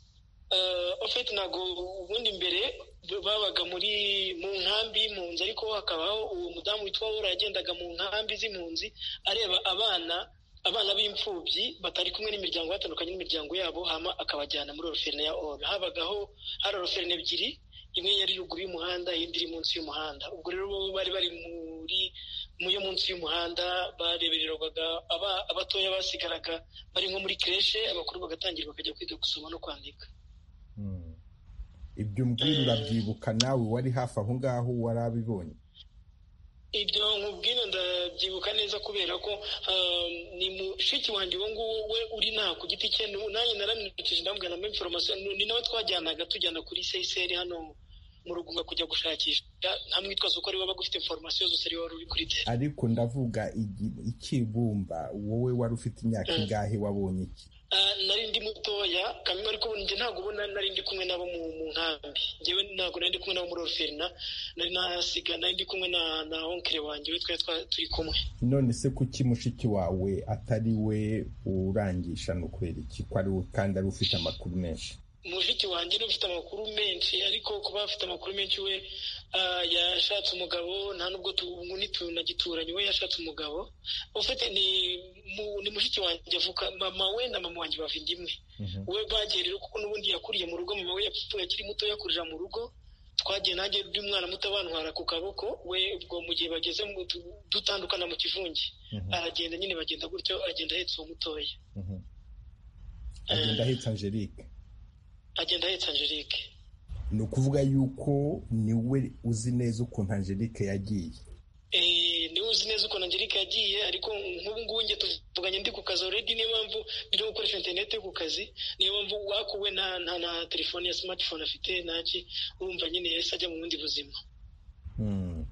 Uh, ofete nago ubundi mbere babaga muri mu nkambi impunzi, ariko hakabaho uwo mudamu witwa Ola yagendaga mu nkambi z'impunzi areba abana abana b'imfubyi batari kumwe n'imiryango batandukanye n'imiryango yabo, hama akabajyana muri orphelinat ya Ola. Habagaho hari orphelinat ebyiri, imwe yari ruguru y'umuhanda iyindi iri munsi y'umuhanda. Ubwo rero bo bari bari muri mu yo munsi y'umuhanda barebererwaga aba abatoya basigaraga bari nko muri creche, abakuru bagatangira bakajya kwiga gusoma no kwandika. Mm. Ibyo mbwira urabyibuka nawe wari hafi aho ngaho warabibonye? Ibyo nkubwira ndabyibuka neza kubera ko uh, ni mushiki wanjye wo nguwe uri nta ku giti cye, nanjye naramwikije ndambwira na information, ni nawe twajyanaga tujyana kuri C S R hano mu Rugunga kujya gushakisha, ntamwitwaza uko ari baba gufite information zose ari wari uri kuri te. Ariko ndavuga Ikibumba, wowe wari ufite imyaka ingahe wabonye iki? Uh, nari ndi mutoya kamwe, ariko nje ntago ubona nari ndi kumwe nabo mu nkambi. Ngewe ntago nari ndi kumwe nabo muri orphelinat, nari nasiga nari ndi kumwe na na onkere wanjye we twari turi kumwe. None se kuki mushiki wawe atari we urangisha no kwera iki ko ari kandi ari ufite amakuru menshi? Mushiki wanjye ni ufite amakuru menshi, ariko kuba afite amakuru menshi we uh, yashatse umugabo, nta nubwo tubuni tunagituranye, we yashatse umugabo. Ufite ni mu, ni mushiki wanjye avuka, mama we na mama wanjye bava indimwe. Mm -hmm. We bagiye rero kuko nubundi yakuriye mu rugo, mama we yapfuye akiri muto yakurira mu rugo. Twagiye nanjye ndi umwana muto bantwara ku kaboko, we ubwo mu gihe bageze dutandukana mu kivungi. Mm -hmm. Aragenda nyine bagenda gutyo, agenda ahetse uwo mutoya. Mm -hmm. Agenda ahetse Angelique. Agenda ahetse Angelique. Ni ukuvuga yuko niwe uzi neza ukuntu Angelique yagiye? Eh, niwe uzi neza ukuntu Angelique yagiye, ariko nk'ubu ngubu nge tuvuganye ndi ku kazi already, niyo mpamvu ndi gukoresha internet ku kazi, niyo mpamvu wakuwe na na, na telefone ya smartphone afite naki, urumva nyine yese ajya mu bundi buzima. Mm.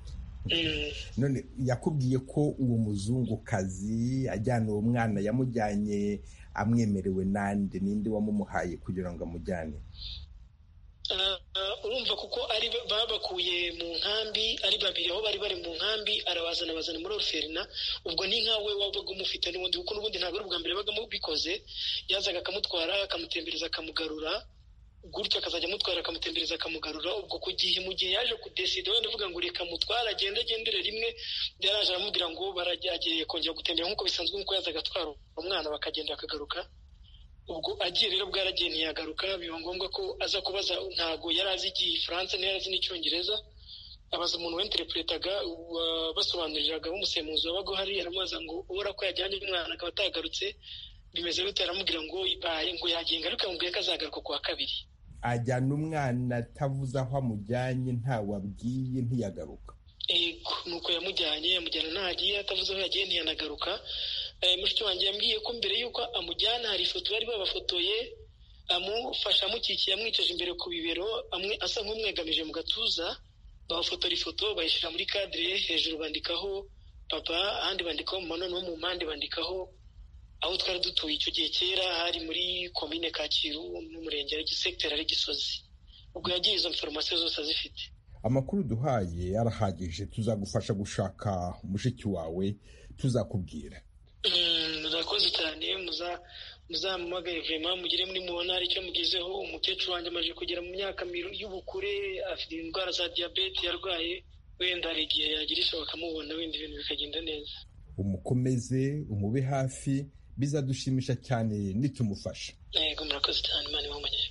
Mm. None yakubwiye ko uwo muzungukazi ajyana uwo mwana yamujyanye amwemerewe nande, ninde wamumuhaye kugira ngo amujyane? urumva kuko ari babakuye mu nkambi ari babiri aho bari bari mu nkambi arabazana bazana muri orferina ubwo ni nkawe wabaga umufite n'ubundi kuko n'ubundi ntabwo ari ubwa mbere baga bikoze yazaga akamutwara akamutembereza akamugarura gutyo akazajya amutwara akamutembereza akamugarura ubwo ku gihe mu gihe yaje kudesida wenda avuga ngo reka mutwara agende agendere rimwe yaraje aramubwira ngo baragiye kongera gutembera nk'uko bisanzwe nk'uko yazaga atwara umwana bakagenda akagaruka ubwo agiye rero bwaragiye ntiyagaruka biba ngombwa ko aza kubaza ntago yari azi igifaransa ntiyari azi n'icyongereza abaza umuntu wenterepuretaga basobanuriraga b'umusemuzi wabaga uhari aramubaza ngo ubura ko yajyanye umwana akaba atagarutse bimeze bite aramubwira ngo ibaye ngo yagenga ariko amubwiye ko azagaruka ku wa kabiri ajyana umwana atavuze aho amujyanye ntawabwiye ntiyagaruka ego nuko yamujyanye yamujyana ntagiye atavuze aho yagiye ntiyanagaruka mushiki wanjye yambwiye ko mbere y'uko amujyana hari ifoto bari babafotoye amufasha amukikiye amwicaje imbere ku bibero amwe asa nk'umwegamije mu gatuza babafotora ifoto bayishyira muri kadire hejuru bandikaho papa ahandi bandikaho mu mano no mu mpande bandikaho aho twari dutuye icyo gihe kera hari muri komine Kacyiru n'umurenge ari gisegiteri ari Gisozi ubwo yagiye izo information zose azifite amakuru duhaye arahagije tuzagufasha gushaka mushiki wawe tuzakubwira murakoze cyane muza muzamumagaye vraiment mugire muri mubona hari icyo mugezeho umukecuru wanjye amaze kugera mu myaka y'ubukure afite indwara za diabete yarwaye wenda hari igihe yagira ishoboka kamubona wenda ibintu bikagenda neza umukomeze umube hafi bizadushimisha cyane nitumufasha yego murakoze cyane Imana imumenye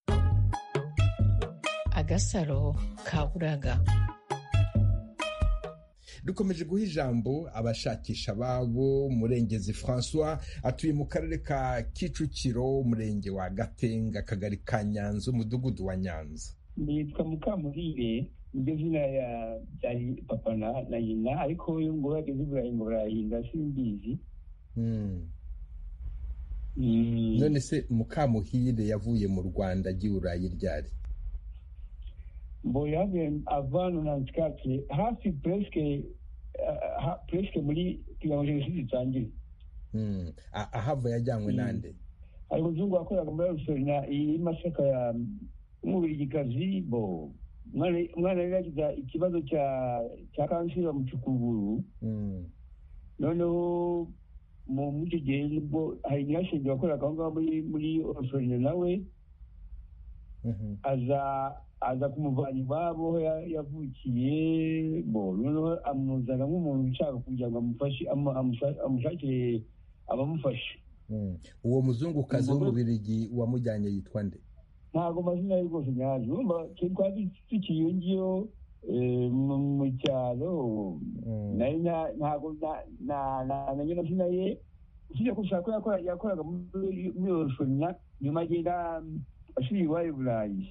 Agasaro kaburaga dukomeje guha ijambo abashakisha babo Murengezi François atuye mu karere ka Kicukiro umurenge wa Gatenga akagari ka Nyanza umudugudu wa Nyanza. Nitwa Mukamurire ibyo zina ya byari papa na na nyina ariko uyu ngo bageze Burayi ngo barahinda simbizi. Mm. Mm. None se Mukamuhire yavuye mu Rwanda agiye Burayi ryari? Bo yavuye avana na nskake hafi presque uh, presque muri kigango jenoside itangire. Mm. Ahava yajyanywe nande? Ari muzungu akoraga muri Rusorina iyi Masaka ya umubirigikazi bo mwana mwana yagize ikibazo cya cya kanseri mu Cukuguru. Mm. Noneho mu mucyo gihe bo hari nyashinge wakoraga ngaho muri muri Rusorina nawe. Mhm. Aza aza kumuvana iwabo yavukiye bo noneho amuzana nk'umuntu ushaka kugira ngo amufashe amushakire abamufashe. Uwo muzungukazi w'umubirigi wamujyanye yitwa nde? Ntabwo amazina ye rwose nyazi urumva twari tukiyo ngiyo mu cyaro nayo ntabwo namenye amazina ye usibye gushaka ko yakoraga muri Rusorina nyuma agenda asubira iwayo Burayi.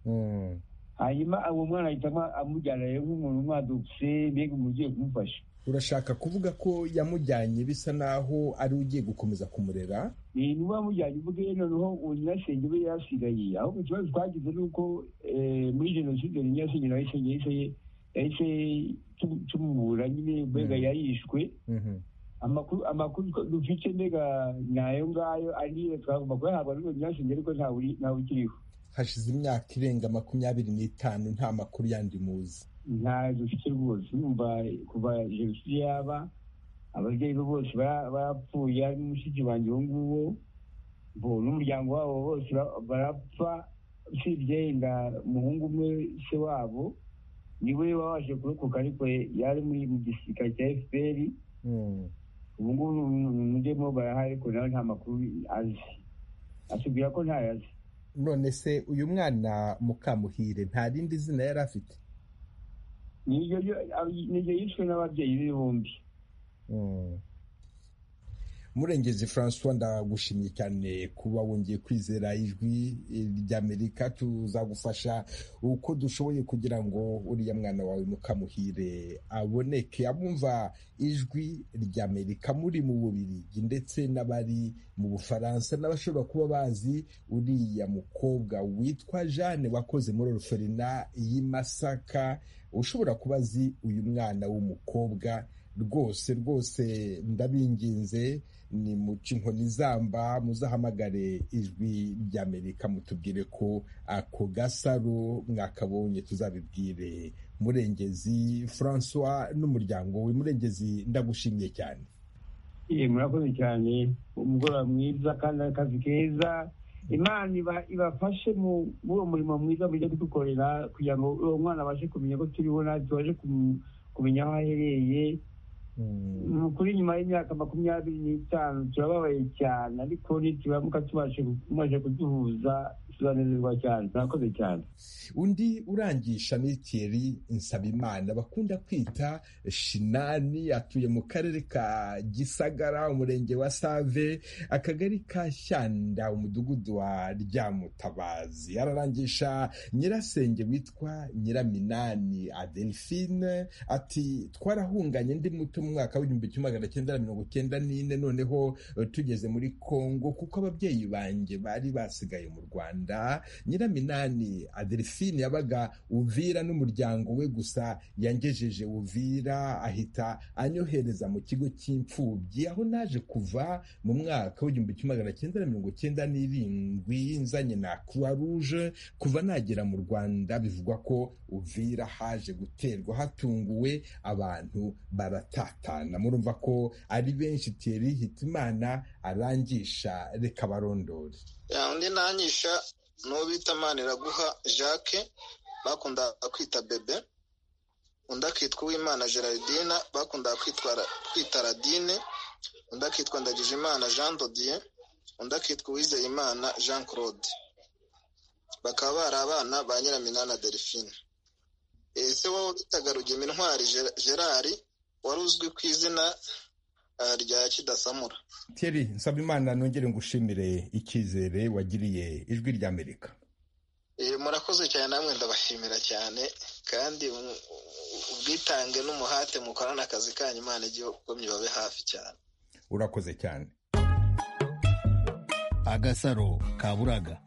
Hanyuma uwo mwana ahitamo amujyana rero nk'umuntu umwadutse mbega umugiye kumufasha. Urashaka kuvuga ko yamujyanye bisa naho ari ugiye gukomeza kumurera? Ni nuba mujyanye uvuge noneho uwo nyasenge we yasigaye ahubwo ikibazo twagize ni uko muri jenoside nyasenge nawe yahise yahise tumubura nyine mbega yarishwe. Amakuru amakuru dufite mbega nayo ngayo ariyo twagomba kuyahabwa n'uwo nyasenge ariko ntawe ntawe ukiriho. Hashize imyaka irenga makumyabiri n'itanu nta makuru yandi muzi? Nta dufite rwose numva kuva jenoside yaba ababyeyi bose barapfuye ari mushiki wanjye uwo nguwo bo n'umuryango wabo bose barapfa usibye inda umuhungu umwe se wabo niwe wabashe kurokoka ariko yari mu gisirikare cya F P R. Ubu ngubu mujyemo barahari ariko nawe nta makuru azi atubwira ko ntayazi. None se uyu mwana Mukamuhire nta rindi zina yari afite? Niyo niyo yishwe n'ababyeyi be bombi. Murengezi François ndagushimye cyane kuba wongeye kwizera ijwi ry'Amerika tuzagufasha uko dushoboye kugira ngo uriya mwana wawe Mukamuhire aboneke. Abumva ijwi ry'Amerika muri mu Bubiligi ndetse n'abari mu Bufaransa n'abashobora kuba bazi uriya mukobwa witwa Jeanne wakoze muri Orphelinat y'i Masaka ushobora kuba azi uyu mwana w'umukobwa rwose rwose ndabinginze ni muca inkoni zamba muzahamagare ijwi ry'Amerika mutubwire ko ako gasaro mwakabonye, tuzabibwire Murengezi François n'umuryango we. Murengezi, ndagushimiye cyane. Murakoze cyane, umugoroba mwiza kandi akazi keza. Imana ibafashe mu uwo murimo mwiza mujya kudukorera kugira ngo uwo mwana abashe kumenya ko turiho natwe tubashe kumenya aho ahereye. Kuri nyuma y'imyaka makumyabiri n'itanu turababaye cyane, ariko nituramuka tubashe kuduhuza tuzanezerwa cyane. Murakoze cyane. Undi urangisha ni Thierry Nsabimana bakunda kwita Shinani, atuye mu karere ka Gisagara, umurenge wa Save, akagari ka Shyanda, umudugudu wa Ryamutabazi. Ararangisha nyirasenge witwa Nyiraminani Adelphine, ati twarahunganye ndi muto mu mwaka w'igihumbi kimwe magana cyenda na mirongo cyenda n'ine, noneho tugeze muri Kongo kuko ababyeyi banjye bari basigaye mu Rwanda. Nyiraminani Adelphine yabaga Uvira n'umuryango we, gusa yangejeje Uvira ahita anyohereza mu kigo cy'imfubyi, aho naje kuva mu mwaka w'igihumbi kimwe magana cyenda na mirongo cyenda n'irindwi nzanye na Croix Rouge. Kuva nagera mu Rwanda bivugwa ko Uvira haje guterwa hatunguwe, abantu baratatana. Murumva ko ari benshi Thierry Hitimana arangisha. Reka barondore. Undi nanyisha n'uwo bita Maniraguha Jacques bakunda kwita Bebe, undi akitwa Uwimana Gerardine bakunda kwita Radine, undi akitwa Ndagijimana Jean Dodier, undi akitwa Uwizeyimana Jean Claude. Bakaba bari abana ba Nyiraminani Adelphine. Ese wowe bitaga Rugemintwari Gerard wari uzwi ku izina rya Kidasamura. Thierry Nsabimana, nongere ngushimire icyizere wagiriye ijwi ry'Amerika. Eh, murakoze cyane, namwe ndabashimira cyane, kandi ubwitange n'umuhate mukorana akazi kanyu, Imana igiye gukomye babe hafi cyane. Urakoze cyane. Agasaro kaburaga.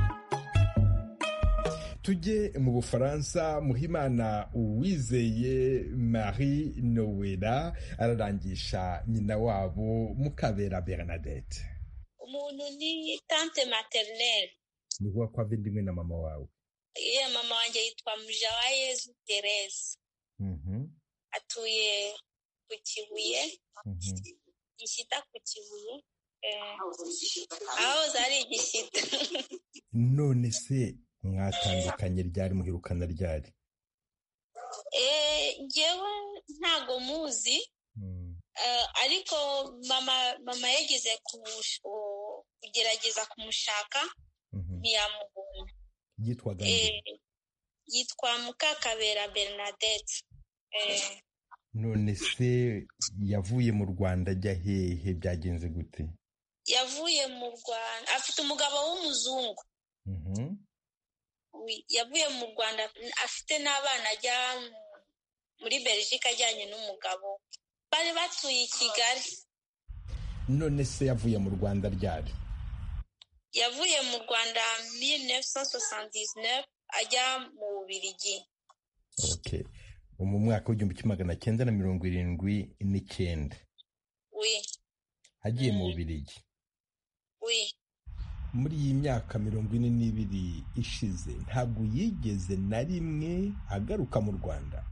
Tujye mu Bufaransa. Muhimana Uwizeye Marie Noella ararangisha nyina wabo Mukabera Bernadette. Umuntu ni tante maternelle. Ni kwa kwa vindimwe na mama wawe. Ye mama wanjye yitwa Mujawayezu Therese. Mhm. Atuye ku Kibuye. Mhm. Gishita ku Kibuye. Eh. Aho zari Gishita. None se mwatandukanye ryari, muhirukana ryari? Eh, ngewe ntago muzi. Mm. Uh, ariko mama mama yagize kugerageza kumushaka. Mm-hmm. Ntiyamubona. Yitwaga eh, yitwa Mukakabera Bernadette. Eh. None se yavuye mu Rwanda ajya hehe, byagenze gute? Yavuye mu Rwanda afite umugabo w'umuzungu. Mhm. Yavuye mu Rwanda afite n'abana ajya muri Belgique ajyanye n'umugabo, bari batuye i Kigali. None se yavuye mu Rwanda ryari? Yavuye mu Rwanda mille neuf cent soixante-dix-neuf ajya mu Bubiligi. Okay. Mu mwaka w'igihumbi kimwe magana cyenda na mirongo irindwi n'icyenda. Oui. Hagiye mu Bubiligi. Oui. Muri iyi myaka mirongo ine n'ibiri ishize ntabwo yigeze na rimwe agaruka mu Rwanda.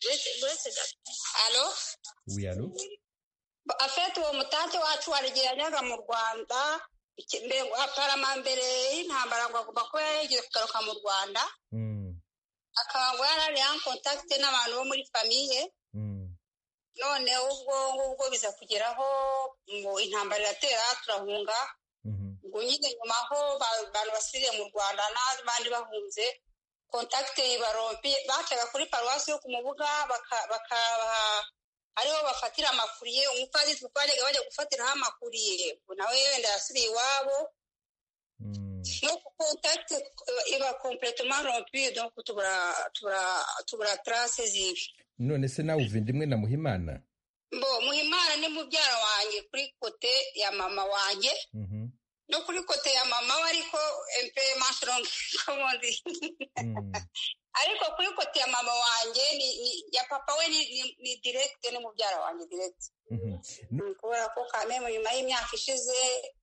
Alo? Oui, alo? Afite uwo mutante wacu warigiranyaga mu Rwanda, aparama mbere y'intambara ngo agomba kuba yagiye kugaruka mu Rwanda. Mm. Akaba ngo yarari en contact n'abantu bo muri famille. Mm. None ubwo ubwo biza kugeraho ngo intambara iratera turahunga. Ngo nyine nyuma aho abantu basiriye mu Rwanda n'abandi bahunze kontakte ibarompi bacaga kuri paruwasi yo ku Mubuga baka ariho bafatira amakuriye, umupadiri twarega bajya gufatiraho amakuriye, nawe wenda yasiriye iwabo. No kontakte iba complètement rompue, donc tubura tubura tubura traces zibi. None se nawe uvindimwe na Muhimana? Bo Muhimana ni mubyara wanjye kuri kote ya mama wanjye. Mhm. no kuri kote ya mama we ariko empe manshirong komondi ariko kuri kote ya mama wanjye ni ya papa we ni ni direct ni mubyara wanjye direct kubera ko kame mu nyuma y'imyaka ishize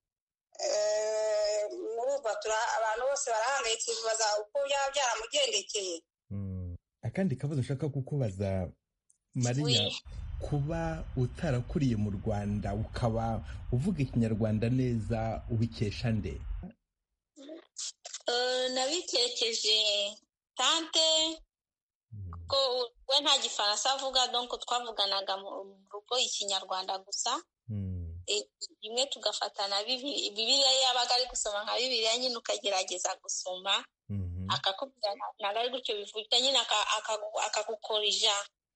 eh muruba tura abantu bose barahangayitse bibaza uko yabyara mugendekeye. Akandi kabazo ushaka kukubaza Maria, kuba utarakuriye mu Rwanda ukaba uvuga ikinyarwanda neza ubikesha nde? Uh, nabikekeje tante ko we nta gifaransa avuga donc twavuganaga mu rugo ikinyarwanda gusa. Rimwe tugafatana Bibiliya yabaga ari gusoma nka Bibiliya nyine ukagerageza gusoma akakubwira nagari gutyo bivuga nyine akagukorija.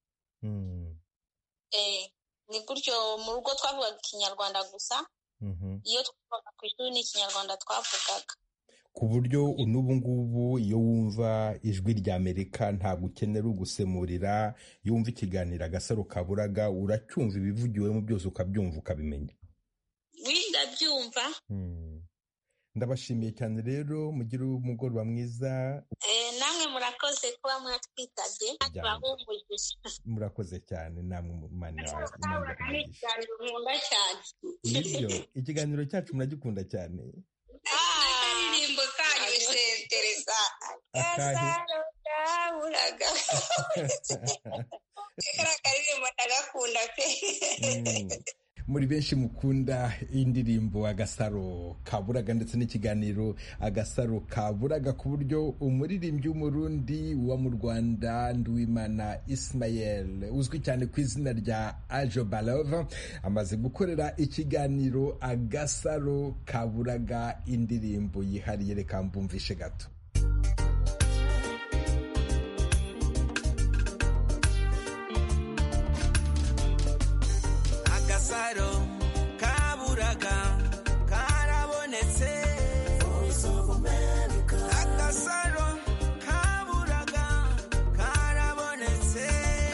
Eh ni gutyo mu rugo twavugaga ikinyarwanda gusa. Iyo twavugaga ku ishuri ni ikinyarwanda twavugaga. Ku buryo unubu ngubu iyo wumva ijwi rya Amerika ntabwo ukenera ugusemurira, yumva ikiganiro Agasaro Kaburaga uracyumva ibivugiwemo byose ukabyumva ukabimenya. Winda byumva. Ndabashimiye cyane rero mugira umugoroba mwiza. Eh namwe murakoze kuba mwatwitabye bahumbuye. Murakoze cyane namwe Mana Imana nkunda cyane. Nibyo ikiganiro cyacu muragikunda cyane. Ah aririmbo kanyu sentereza. Agasaro Kaburaga. Karirimbo ndagakunda pe. Muri benshi mukunda indirimbo Agasaro Kaburaga ndetse n'ikiganiro Agasaro Kaburaga ku buryo umuririmbyi w'umurundi wa mu Rwanda Nduwimana Ismael uzwi cyane ku izina rya Ajo Balova amaze gukorera ikiganiro Agasaro Kaburaga indirimbo yihariye, reka mbumvishe gato. Agasaro Kaburaga karabonetse. Agasaro Kaburaga karabonetse.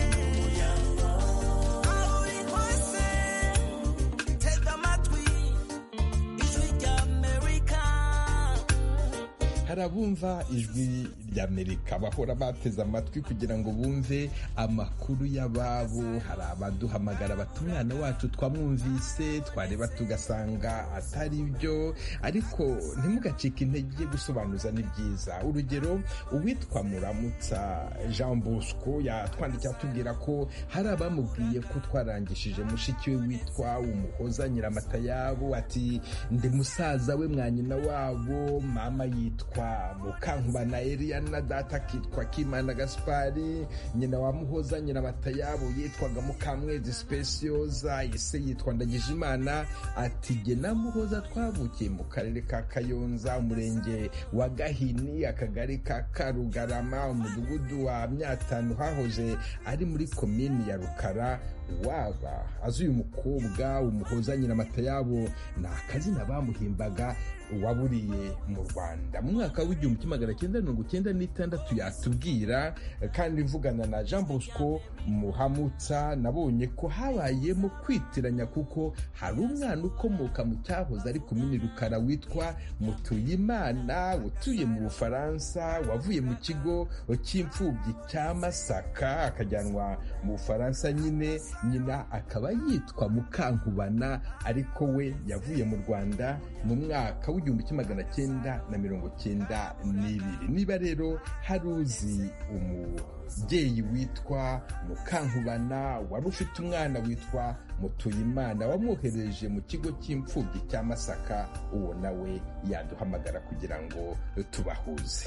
Aho uri hose tega amatwi ijwi rya Amerika. Hari abumva ijwi rya Amerika bahora bateze amatwi kugira ngo bumve amakuru y'ababo. Hari abaduhamagara bati umwana wacu twamwumvise twareba tugasanga atari byo, ariko ntimugacike intege gusobanuza ni byiza. Urugero uwitwa Muramutsa Jean Bosco yatwandikiye atubwira ko hari abamubwiye ko twarangishije mushiki we witwa Umuhoza Nyiramatayabo, ati ndi musaza we mwanyina wabo, mama yitwa Mukankubana Elia na data kitwa Kimana Gaspari, nyina wa Muhoza Nyiramatayabo yitwaga Mukamwezi Specioza, ise yitwa Ndagijimana. Ati ge na Muhoza twavukiye mu karere ka Kayonza, umurenge wa Gahini, akagari ka Karugarama, umudugudu wa Myatanu hahoze ari muri komini ya Rukara. Waba azi uyu mukobwa Umuhoza Nyiramatayabo na akazina bamuhimbaga waburiye mu Rwanda mu mwaka w'igihumbi kimwe magana cyenda mirongo cyenda n'itandatu. Yatubwira kandi mvugana na Jean Bosco Muhamutsa nabonye ko habayemo kwitiranya, kuko hari umwana ukomoka mu cyahoze ari komini Rukara witwa Mutuyimana utuye mu Bufaransa, wavuye mu kigo cy'imfubyi cya Masaka akajyanwa mu Bufaransa. Nyine nyina akaba yitwa Mukankubana, ariko we yavuye mu Rwanda mu mwaka w'igihumbi kimwe magana cyenda na mirongo cyenda n'ibiri. Niba rero hari uzi umubyeyi witwa Mukankubana wari ufite umwana witwa Mutuyimana wamwohereje mu kigo cy'imfubyi cya Masaka, uwo nawe yaduhamagara kugira ngo tubahuze.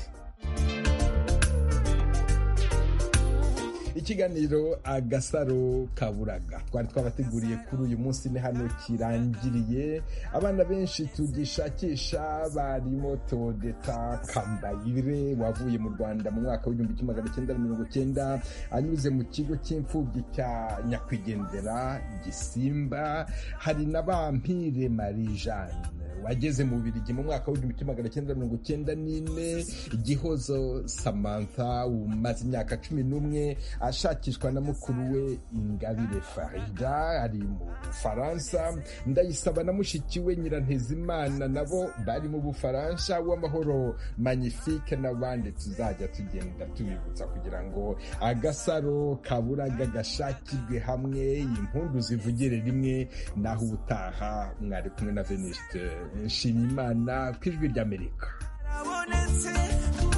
Ikiganiro Agasaro Kaburaga twari twabateguriye kuri uyu munsi ni hano kirangiriye. Abana benshi tugishakisha barimo Theodeta Kambayire wavuye mu Rwanda mu mwaka w'igihumbi kimwe magana cyenda mirongo cyenda anyuze mu kigo cy'imfubyi cya Nyakwigendera Gisimba. Hari na Bampire Marie Jeanne wageze mu Bubiligi mu mwaka w'igihumbi kimwe magana cyenda mirongo cyenda n'ine. Gihozo Samantha umaze imyaka cumi n'umwe ashakishwa na mukuru we Ingabire Farida ari mu Bufaransa. Ndayisaba na mushiki we Nyirantezimana nabo bari mu Bufaransa. Uwamahoro Magnifique n'abandi tuzajya tugenda tubibutsa kugira ngo agasaro kaburaga gashakirwe hamwe, impundu zivugire rimwe. Naho ubutaha mwari kumwe na Venuste Nshimiyimana ku Ijwi ry'Amerika.